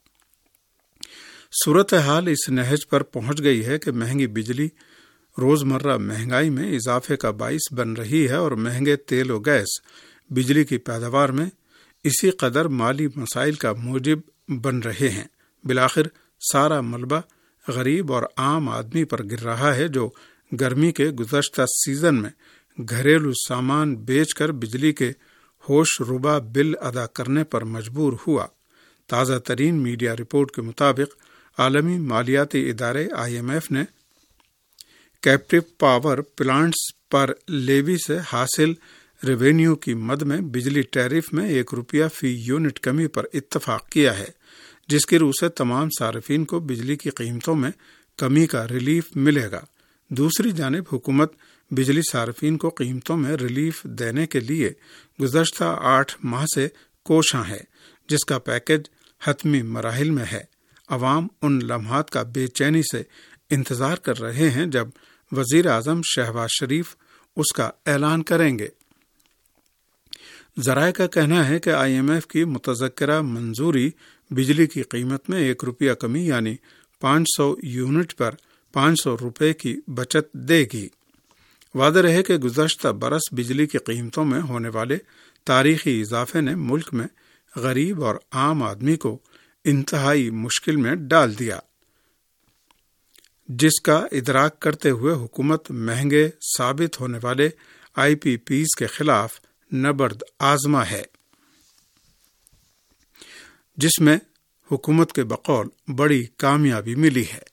صورتحال اس نہج پر پہنچ گئی ہے کہ مہنگی بجلی روزمرہ مہنگائی میں اضافے کا باعث بن رہی ہے اور مہنگے تیل و گیس بجلی کی پیداوار میں اسی قدر مالی مسائل کا موجب بن رہے ہیں۔ بالآخر سارا ملبہ غریب اور عام آدمی پر گر رہا ہے، جو گرمی کے گزشتہ سیزن میں گھریلو سامان بیچ کر بجلی کے ہوش ربا بل ادا کرنے پر مجبور ہوا۔ تازہ ترین میڈیا رپورٹ کے مطابق عالمی مالیاتی ادارے IMF نے کیپٹیو پاور پلانٹس پر لیوی سے حاصل ریونیو کی مد میں بجلی ٹیرف میں ₹1 فی یونٹ کمی پر اتفاق کیا ہے، جس کی روح سے تمام صارفین کو بجلی کی قیمتوں میں کمی کا ریلیف ملے گا۔ دوسری جانب حکومت بجلی صارفین کو قیمتوں میں ریلیف دینے کے لیے گزشتہ 8 ماہ سے کوشاں ہے، جس کا پیکج حتمی مراحل میں ہے۔ عوام ان لمحات کا بے چینی سے انتظار کر رہے ہیں جب وزیر اعظم شہباز شریف اس کا اعلان کریں گے۔ ذرائع کا کہنا ہے کہ IMF کی متذکرہ منظوری بجلی کی قیمت میں ₹1 کمی یعنی 500 یونٹ پر ₹500 کی بچت دے گی۔ واضح رہے کہ گزشتہ برس بجلی کی قیمتوں میں ہونے والے تاریخی اضافے نے ملک میں غریب اور عام آدمی کو انتہائی مشکل میں ڈال دیا، جس کا ادراک کرتے ہوئے حکومت مہنگے ثابت ہونے والے IPPs کے خلاف نبرد آزما ہے، جس میں حکومت کے بقول بڑی کامیابی ملی ہے۔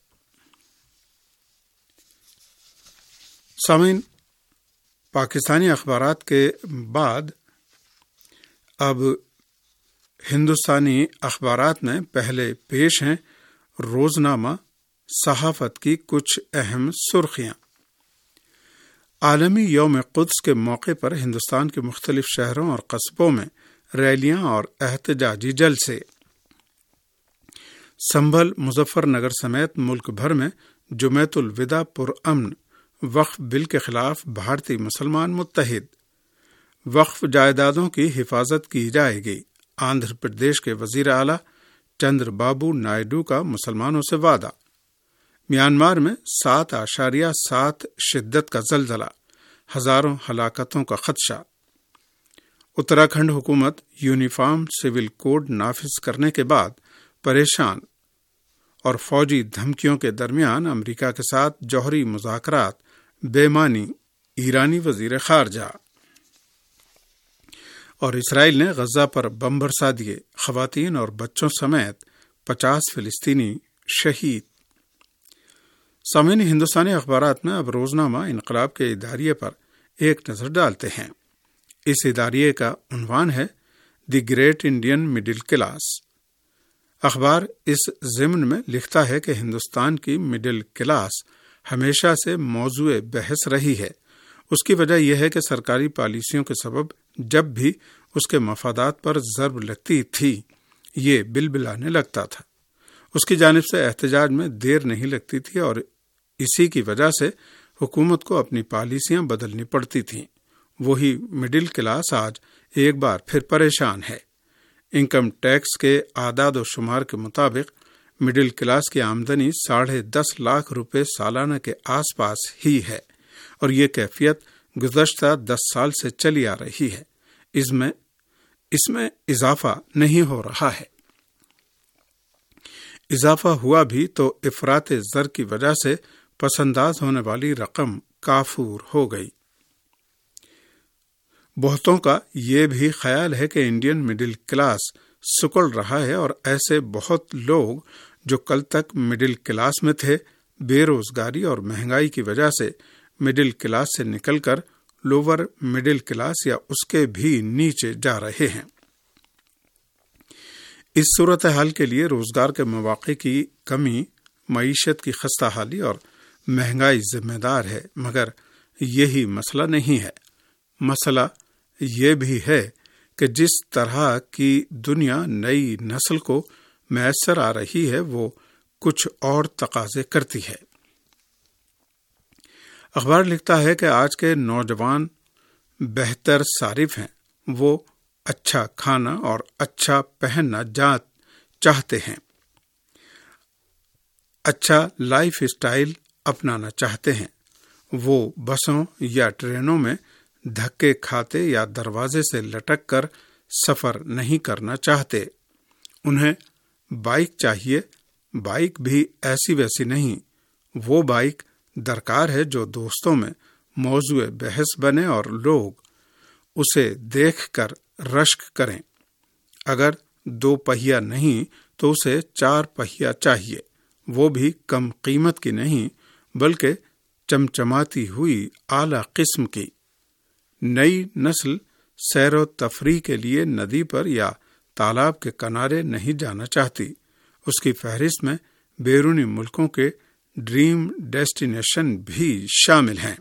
سامعین، پاکستانی اخبارات کے بعد اب ہندوستانی اخبارات میں پہلے پیش ہیں روزنامہ صحافت کی کچھ اہم سرخیاں۔ عالمی یوم قدس کے موقع پر ہندوستان کے مختلف شہروں اور قصبوں میں ریلیاں اور احتجاجی جلسے۔ سنبھل، مظفر نگر سمیت ملک بھر میں جمعۃ الوداع پرامن۔ وقف بل کے خلاف بھارتی مسلمان متحد۔ وقف جائیدادوں کی حفاظت کی جائے گی۔ آندھرا پردیش کے وزیر اعلیٰ چندر بابو نائیڈو کا مسلمانوں سے وعدہ۔ میانمار میں 7.7 شدت کا زلزلہ، ہزاروں ہلاکتوں کا خدشہ۔ اتراکھنڈ حکومت یونیفارم سول کوڈ نافذ کرنے کے بعد پریشان، اور فوجی دھمکیوں کے درمیان امریکہ کے ساتھ جوہری مذاکرات بے معنی، ایرانی وزیر خارجہ۔ اور اسرائیل نے غزہ پر بم برسا دیے، خواتین اور بچوں سمیت 50 فلسطینی شہید۔ سامعین، ہندوستانی اخبارات میں اب روزنامہ انقلاب کے اداریے پر ایک نظر ڈالتے ہیں۔ اس اداریے کا عنوان ہے the great Indian middle class. اخبار اس ضمن میں لکھتا ہے کہ ہندوستان کی مڈل کلاس ہمیشہ سے موضوع بحث رہی ہے۔ اس کی وجہ یہ ہے کہ سرکاری پالیسیوں کے سبب جب بھی اس کے مفادات پر ضرب لگتی تھی، یہ بلبلانے لگتا تھا۔ اس کی جانب سے احتجاج میں دیر نہیں لگتی تھی، اور اسی کی وجہ سے حکومت کو اپنی پالیسیاں بدلنی پڑتی تھیں۔ وہی مڈل کلاس آج ایک بار پھر پریشان ہے۔ انکم ٹیکس کے اعداد و شمار کے مطابق مڈل کلاس کی آمدنی 10.5 لاکھ روپے سالانہ کے آس پاس ہی ہے، اور یہ کیفیت گزشتہ 10 سال سے چلی آ رہی ہے۔ اس میں اضافہ نہیں ہو رہا ہے۔ اضافہ ہوا بھی تو افراط زر کی وجہ سے پس انداز ہونے والی رقم کافور ہو گئی۔ بہتوں کا یہ بھی خیال ہے کہ انڈین مڈل کلاس سکڑ رہا ہے، اور ایسے بہت لوگ جو کل تک مڈل کلاس میں تھے، بے روزگاری اور مہنگائی کی وجہ سے مڈل کلاس سے نکل کر لوور مڈل کلاس یا اس کے بھی نیچے جا رہے ہیں۔ اس صورتحال کے لیے روزگار کے مواقع کی کمی، معیشت کی خستہ حالی اور مہنگائی ذمہ دار ہے، مگر یہی مسئلہ نہیں ہے۔ مسئلہ یہ بھی ہے کہ جس طرح کی دنیا نئی نسل کو میسر آ رہی ہے، وہ کچھ اور تقاضے کرتی ہے۔ اخبار لکھتا ہے کہ آج کے نوجوان بہتر صارف ہیں، وہ اچھا کھانا اور اچھا پہننا چاہتے ہیں، اچھا لائف سٹائل اپنانا چاہتے ہیں۔ وہ بسوں یا ٹرینوں میں دھکے کھاتے یا دروازے سے لٹک کر سفر نہیں کرنا چاہتے۔ انہیں بائک چاہیے، بائک بھی ایسی ویسی نہیں، وہ بائک درکار ہے جو دوستوں میں موضوع بحث بنے اور لوگ اسے دیکھ کر رشک کریں۔ اگر 2 پہیا نہیں تو اسے 4 پہیا چاہیے، وہ بھی کم قیمت کی نہیں بلکہ چمچماتی ہوئی اعلی قسم کی۔ نئی نسل سیر و تفریح کے لیے ندی پر یا تالاب کے کنارے نہیں جانا چاہتی۔ اس کی فہرست میں بیرونی ملکوں کے ڈریم ڈیسٹینیشن بھی شامل ہیں۔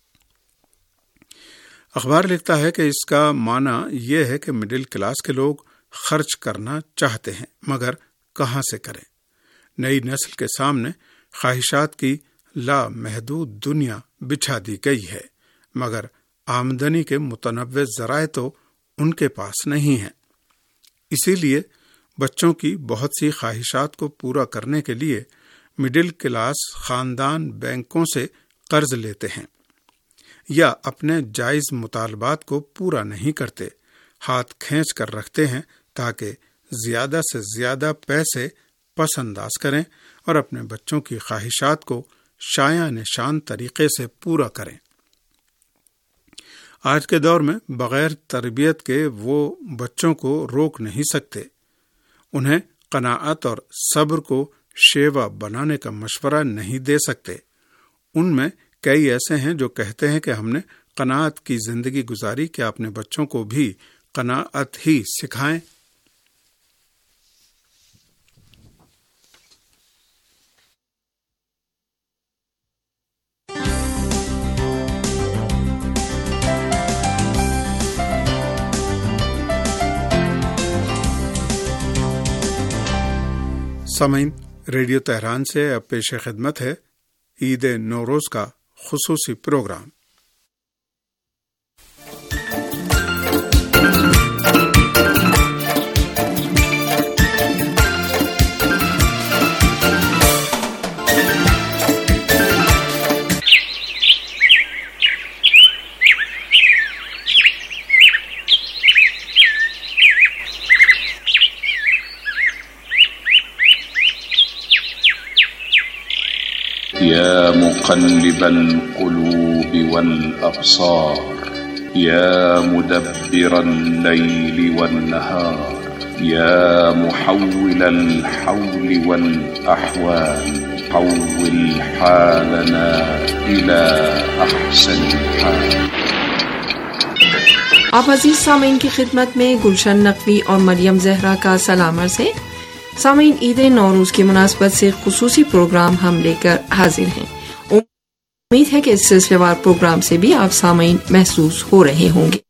اخبار لکھتا ہے کہ اس کا معنی یہ ہے کہ مڈل کلاس کے لوگ خرچ کرنا چاہتے ہیں، مگر کہاں سے کریں؟ نئی نسل کے سامنے خواہشات کی لامحدود دنیا بچھا دی گئی ہے، مگر آمدنی کے متنوع ذرائع تو ان کے پاس نہیں ہیں۔ اسی لیے بچوں کی بہت سی خواہشات کو پورا کرنے کے لیے مڈل کلاس خاندان بینکوں سے قرض لیتے ہیں یا اپنے جائز مطالبات کو پورا نہیں کرتے، ہاتھ کھینچ کر رکھتے ہیں تاکہ زیادہ سے زیادہ پیسے پس انداز کریں اور اپنے بچوں کی خواہشات کو شایع نشان طریقے سے پورا کریں۔ آج کے دور میں بغیر تربیت کے وہ بچوں کو روک نہیں سکتے۔ انہیں قناعت اور صبر کو شیوا بنانے کا مشورہ نہیں دے سکتے۔ ان میں کئی ایسے ہیں جو کہتے ہیں کہ ہم نے قناعت کی زندگی گزاری، کہ اپنے بچوں کو بھی قناعت ہی سکھائیں۔ سامعین، ریڈیو تہران سے اب پیش خدمت ہے عید نوروز کا خصوصی پروگرام۔ يا مقلب القلوب والأبصار يا مدبر الليل والنهار يا محول الحول والأحوال حول حالنا إلى أحسن حال۔ آپ عزیز سامعین کی خدمت میں گلشن نقوی اور مریم زہرا کا سلام عرض ہے۔ سامعین، عید نوروز کی مناسبت سے خصوصی پروگرام ہم لے کر حاضر ہیں۔ امید ہے کہ اس سلسلے وار پروگرام سے بھی آپ سامعین محسوس ہو رہے ہوں گے۔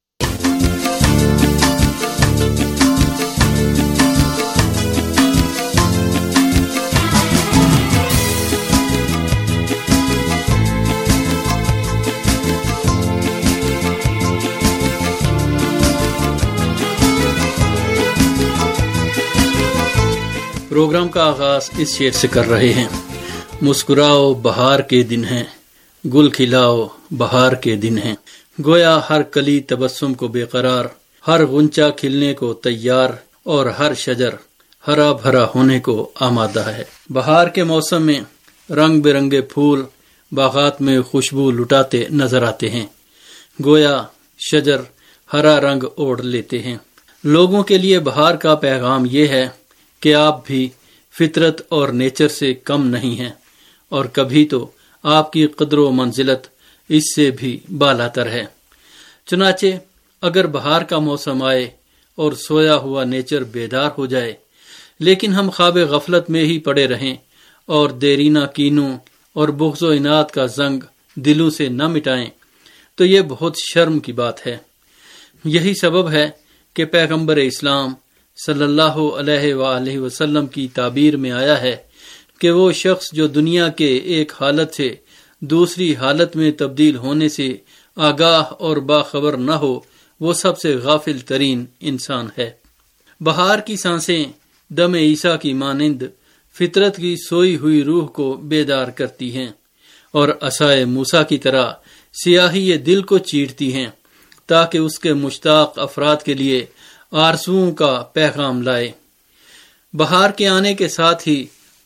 پروگرام کا آغاز اس شعر سے کر رہے ہیں۔ مسکراؤ بہار کے دن ہیں، گل کھلاؤ بہار کے دن ہیں، گویا ہر کلی تبسم کو بے قرار، ہر غنچہ کھلنے کو تیار اور ہر شجر ہرا بھرا ہونے کو آمادہ ہے۔ بہار کے موسم میں رنگ برنگے پھول باغات میں خوشبو لٹاتے نظر آتے ہیں، گویا شجر ہرا رنگ اوڑھ لیتے ہیں۔ لوگوں کے لیے بہار کا پیغام یہ ہے کہ آپ بھی فطرت اور نیچر سے کم نہیں ہیں، اور کبھی تو آپ کی قدر و منزلت اس سے بھی بالاتر ہے۔ چنانچہ اگر بہار کا موسم آئے اور سویا ہوا نیچر بیدار ہو جائے، لیکن ہم خواب غفلت میں ہی پڑے رہیں اور دیرینہ کینوں اور بغض و عناد کا زنگ دلوں سے نہ مٹائیں، تو یہ بہت شرم کی بات ہے۔ یہی سبب ہے کہ پیغمبر اسلام صلی اللہ علیہ وآلہ وسلم کی تعبیر میں آیا ہے کہ وہ شخص جو دنیا کے ایک حالت سے دوسری حالت میں تبدیل ہونے سے آگاہ اور باخبر نہ ہو، وہ سب سے غافل ترین انسان ہے۔ بہار کی سانسیں دم عیسیٰ کی مانند فطرت کی سوئی ہوئی روح کو بیدار کرتی ہیں اور عصائے موسیٰ کی طرح سیاہی دل کو چیرتی ہیں تاکہ اس کے مشتاق افراد کے لیے آرزوؤں کا پیغام لائے۔ بہار کے آنے کے ساتھ ہی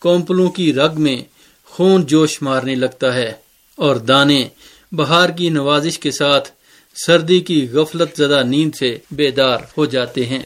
कोंपलों की रग में खून जोश मारने लगता है और दाने बहार की नवाजिश के साथ सर्दी की गफलत ज़दा नींद से बेदार हो जाते हैं।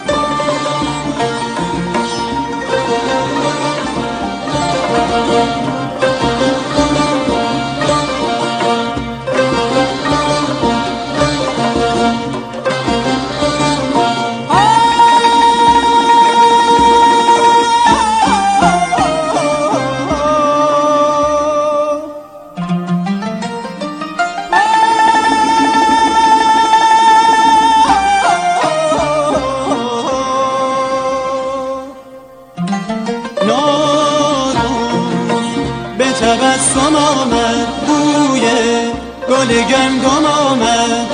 تبسم آمد بوی گل گندم آمد،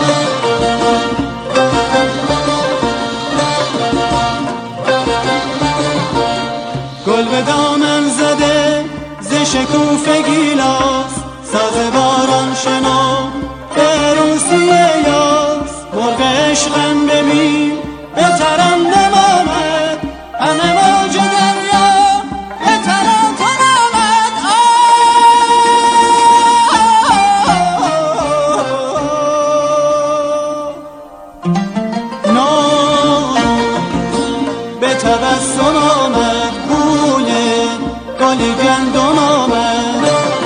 گل به دامن زده ز شکوف گیلاس، ساز باران شنو به عروسی یاس، مرغ عشقم ببین به ترنم آمد، همه موج دریا به تلاطم آمد. به تبسم آمد بوی گل گندم آمد،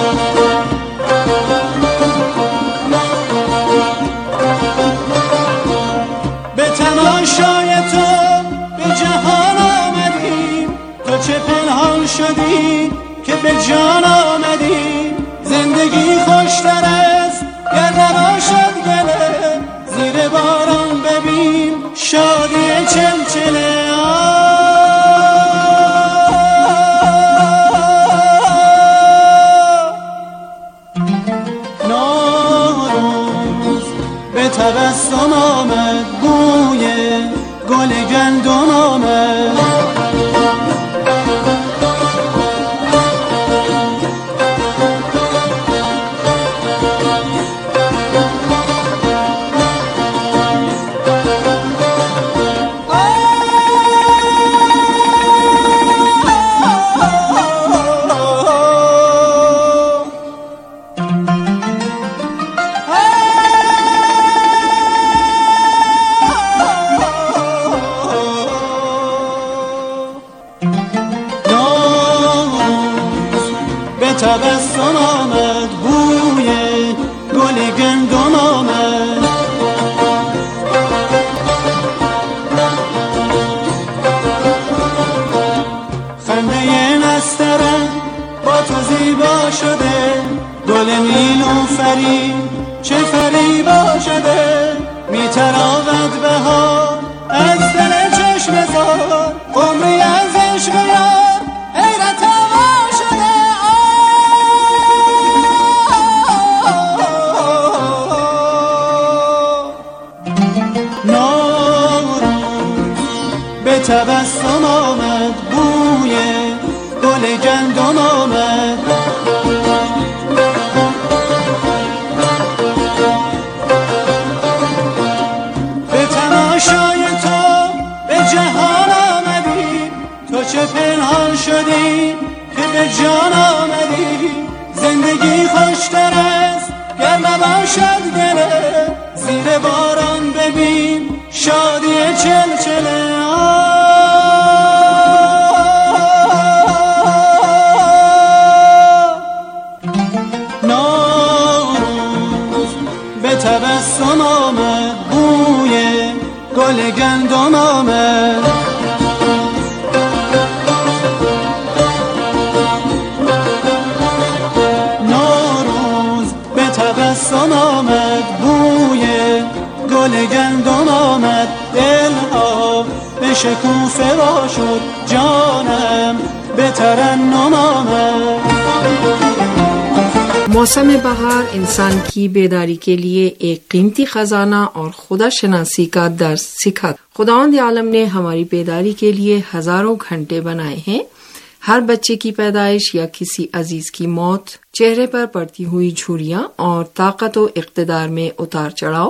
به تماشای تو به جهان آمدیم، تو چه پنهان شدی که به جان آمدی، زندگی خوشتر است گر نباشد گله، زیر باران ببین شادی چلچله. تبسم آمد بوی گل گندم آمد، تبسم آمد بوی گل گندم آمد، خنده نسترن با تو زیبا شده، گل نیلوفری چه فریبا شده، میتراود بهار از دل چشم زار، عمری از عشق یار حیرت ما شده. به تبسم آمد بوی گل گندم آمد، به تماشای تو به جهان آمدی، تو چه پنهان شدی که به جان آمدی، زندگی خوشتر است گر نباشد گله، زیر باران ببین شادی چلچله. نوروز به تبسم آمد بوی گل گندم آمد، نوروز به تبسم آمد بوی گل گندم آمد، دلها به شکوفه وا شد، جانم به ترنم آمد. मौसम बहार इंसान की बेदारी के लिए एक कीमती खजाना और खुदा शनासी का दर्स सिखाता। खुदावंद आलम ने हमारी बेदारी के लिए हजारों घंटे बनाए हैं। हर बच्चे की पैदाइश या किसी अजीज की मौत, चेहरे पर पड़ती हुई झुर्रियां और ताकत व इक़्तिदार में उतार चढ़ाव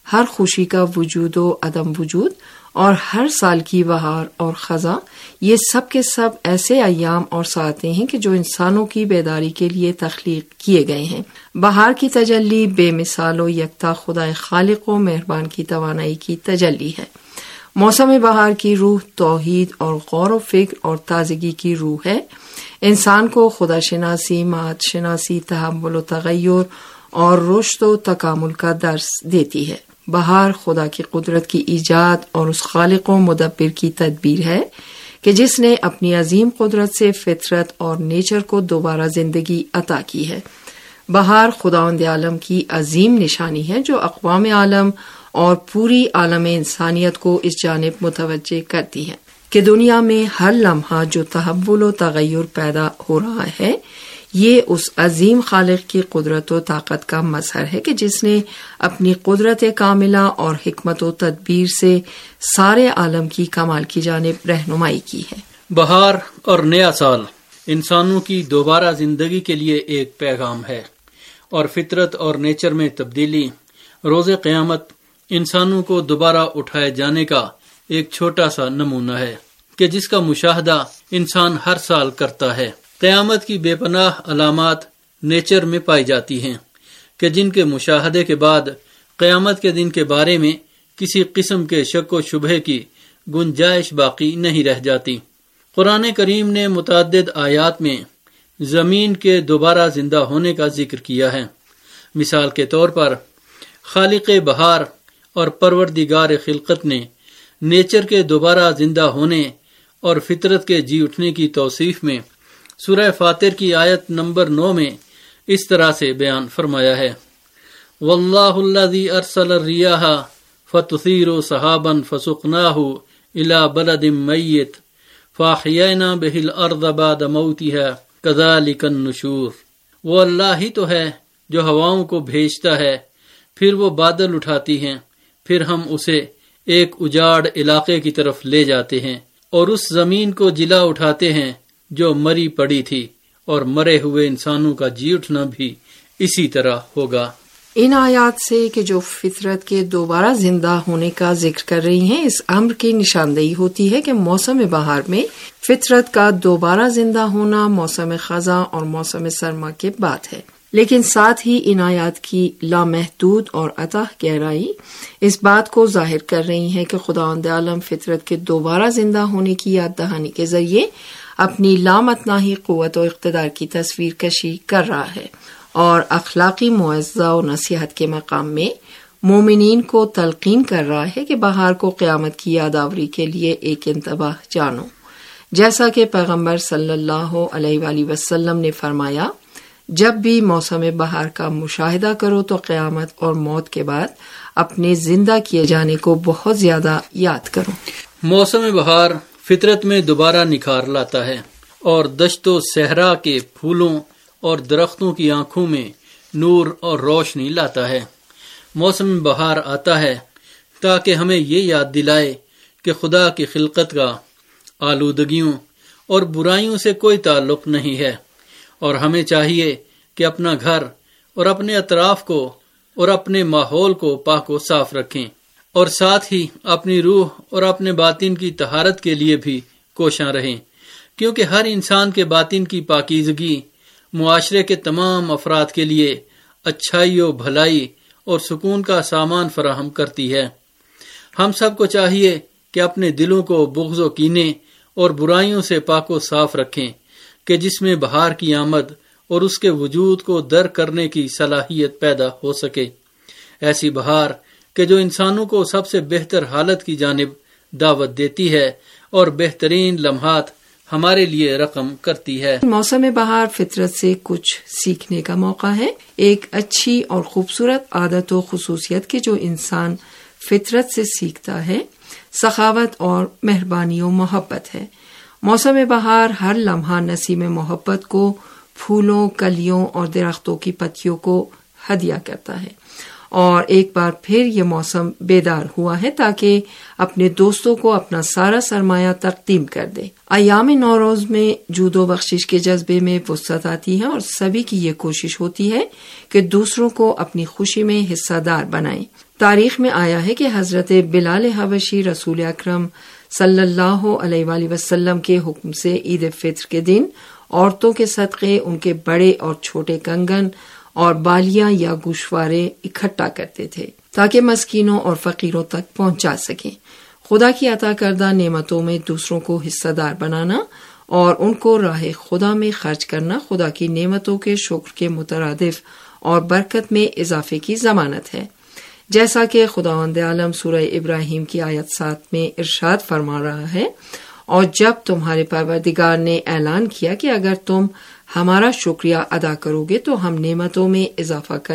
ہر خوشی کا وجود و عدم وجود اور ہر سال کی بہار اور خزاں، یہ سب کے سب ایسے ایام اور ساعتیں ہیں کہ جو انسانوں کی بیداری کے لیے تخلیق کیے گئے ہیں۔ بہار کی تجلی بے مثال و یکتا خدا خالق و مہربان کی توانائی کی تجلی ہے۔ موسم بہار کی روح توحید اور غور و فکر اور تازگی کی روح ہے۔ انسان کو خدا شناسی، معاد شناسی، تحمل و تغیر اور رشد و تکامل کا درس دیتی ہے۔ بہار خدا کی قدرت کی ایجاد اور اس خالق و مدبر کی تدبیر ہے کہ جس نے اپنی عظیم قدرت سے فطرت اور نیچر کو دوبارہ زندگی عطا کی ہے۔ بہار خداوند عالم کی عظیم نشانی ہے جو اقوام عالم اور پوری عالم انسانیت کو اس جانب متوجہ کرتی ہے کہ دنیا میں ہر لمحہ جو تحول و تغیر پیدا ہو رہا ہے یہ اس عظیم خالق کی قدرت و طاقت کا مظہر ہے کہ جس نے اپنی قدرت کاملہ اور حکمت و تدبیر سے سارے عالم کی کمال کی جانب رہنمائی کی ہے۔ بہار اور نیا سال انسانوں کی دوبارہ زندگی کے لیے ایک پیغام ہے، اور فطرت اور نیچر میں تبدیلی روز قیامت انسانوں کو دوبارہ اٹھائے جانے کا ایک چھوٹا سا نمونہ ہے کہ جس کا مشاہدہ انسان ہر سال کرتا ہے۔ قیامت کی بے پناہ علامات نیچر میں پائی جاتی ہیں کہ جن کے مشاہدے کے بعد قیامت کے دن کے بارے میں کسی قسم کے شک و شبہ کی گنجائش باقی نہیں رہ جاتی۔ قرآن کریم نے متعدد آیات میں زمین کے دوبارہ زندہ ہونے کا ذکر کیا ہے۔ مثال کے طور پر خالق بہار اور پروردگار خلقت نے نیچر کے دوبارہ زندہ ہونے اور فطرت کے جی اٹھنے کی توصیف میں سورہ فاطر کی آیت نمبر 9 میں اس طرح سے بیان فرمایا ہے: واللہ الذی ارسل الریاح فتثیر سحابا فسقناہ الی بلد میت فاحیینا بہ الارض بعد موتها کذالک النشور۔ وہ اللہ ہی تو ہے جو ہواؤں کو بھیجتا ہے، پھر وہ بادل اٹھاتی ہیں، پھر ہم اسے ایک اجاڑ علاقے کی طرف لے جاتے ہیں اور اس زمین کو جلا اٹھاتے ہیں جو مری پڑی تھی، اور مرے ہوئے انسانوں کا جی اٹھنا بھی اسی طرح ہوگا۔ ان آیات سے کہ جو فطرت کے دوبارہ زندہ ہونے کا ذکر کر رہی ہیں، اس امر کی نشاندہی ہوتی ہے کہ موسم بہار میں فطرت کا دوبارہ زندہ ہونا موسم خزاں اور موسم سرما کے بعد ہے، لیکن ساتھ ہی ان آیات کی لامحدود اور اتاہ گہرائی اس بات کو ظاہر کر رہی ہے کہ خداوند عالم فطرت کے دوبارہ زندہ ہونے کی یاد دہانی کے ذریعے اپنی لامتناہی قوت و اقتدار کی تصویر کشی کر رہا ہے، اور اخلاقی معاوضہ و نصیحت کے مقام میں مومنین کو تلقین کر رہا ہے کہ بہار کو قیامت کی یادآوری کے لیے ایک انتباہ جانو، جیسا کہ پیغمبر صلی اللہ علیہ وآلہ وسلم نے فرمایا، جب بھی موسم بہار کا مشاہدہ کرو تو قیامت اور موت کے بعد اپنے زندہ کیے جانے کو بہت زیادہ یاد کرو۔ موسم بہار فطرت میں دوبارہ نکھار لاتا ہے اور دشت و صحرا کے پھولوں اور درختوں کی آنکھوں میں نور اور روشنی لاتا ہے۔ موسم بہار آتا ہے تاکہ ہمیں یہ یاد دلائے کہ خدا کی خلقت کا آلودگیوں اور برائیوں سے کوئی تعلق نہیں ہے، اور ہمیں چاہیے کہ اپنا گھر اور اپنے اطراف کو اور اپنے ماحول کو پاک و صاف رکھیں، اور ساتھ ہی اپنی روح اور اپنے باطن کی طہارت کے لیے بھی کوشاں رہیں، کیونکہ ہر انسان کے باطن کی پاکیزگی معاشرے کے تمام افراد کے لیے اچھائی و بھلائی اور سکون کا سامان فراہم کرتی ہے۔ ہم سب کو چاہیے کہ اپنے دلوں کو بغض و کینے اور برائیوں سے پاک و صاف رکھیں کہ جس میں بہار کی آمد اور اس کے وجود کو درک کرنے کی صلاحیت پیدا ہو سکے، ایسی بہار کہ جو انسانوں کو سب سے بہتر حالت کی جانب دعوت دیتی ہے اور بہترین لمحات ہمارے لیے رقم کرتی ہے۔ موسم بہار فطرت سے کچھ سیکھنے کا موقع ہے، ایک اچھی اور خوبصورت عادت و خصوصیت کی جو انسان فطرت سے سیکھتا ہے سخاوت اور مہربانی و محبت ہے۔ موسم بہار ہر لمحہ نسیم محبت کو پھولوں، کلیوں اور درختوں کی پتیوں کو ہدیہ کرتا ہے، اور ایک بار پھر یہ موسم بیدار ہوا ہے تاکہ اپنے دوستوں کو اپنا سارا سرمایہ تقدیم کر دے۔ ایام نوروز میں جود و بخشش کے جذبے میں وسعت آتی ہے، اور سبھی کی یہ کوشش ہوتی ہے کہ دوسروں کو اپنی خوشی میں حصہ دار بنائیں تاریخ میں آیا ہے کہ حضرت بلال حبشی رسول اکرم صلی اللہ علیہ وآلہ وسلم کے حکم سے عید فطر کے دن عورتوں کے صدقے ان کے بڑے اور چھوٹے کنگن اور بالیاں یا گوشوارے اکٹھا کرتے تھے تاکہ مسکینوں اور فقیروں تک پہنچا سکیں۔ خدا کی عطا کردہ نعمتوں میں دوسروں کو حصہ دار بنانا اور ان کو راہ خدا میں خرچ کرنا خدا کی نعمتوں کے شکر کے مترادف اور برکت میں اضافے کی ضمانت ہے، جیسا کہ خداوند عالم سورہ ابراہیم کی آیت 7 میں ارشاد فرما رہا ہے، اور جب تمہارے پروردگار نے اعلان کیا کہ اگر تم ہمارا شکریہ ادا کرو گے تو ہم نعمتوں میں اضافہ کر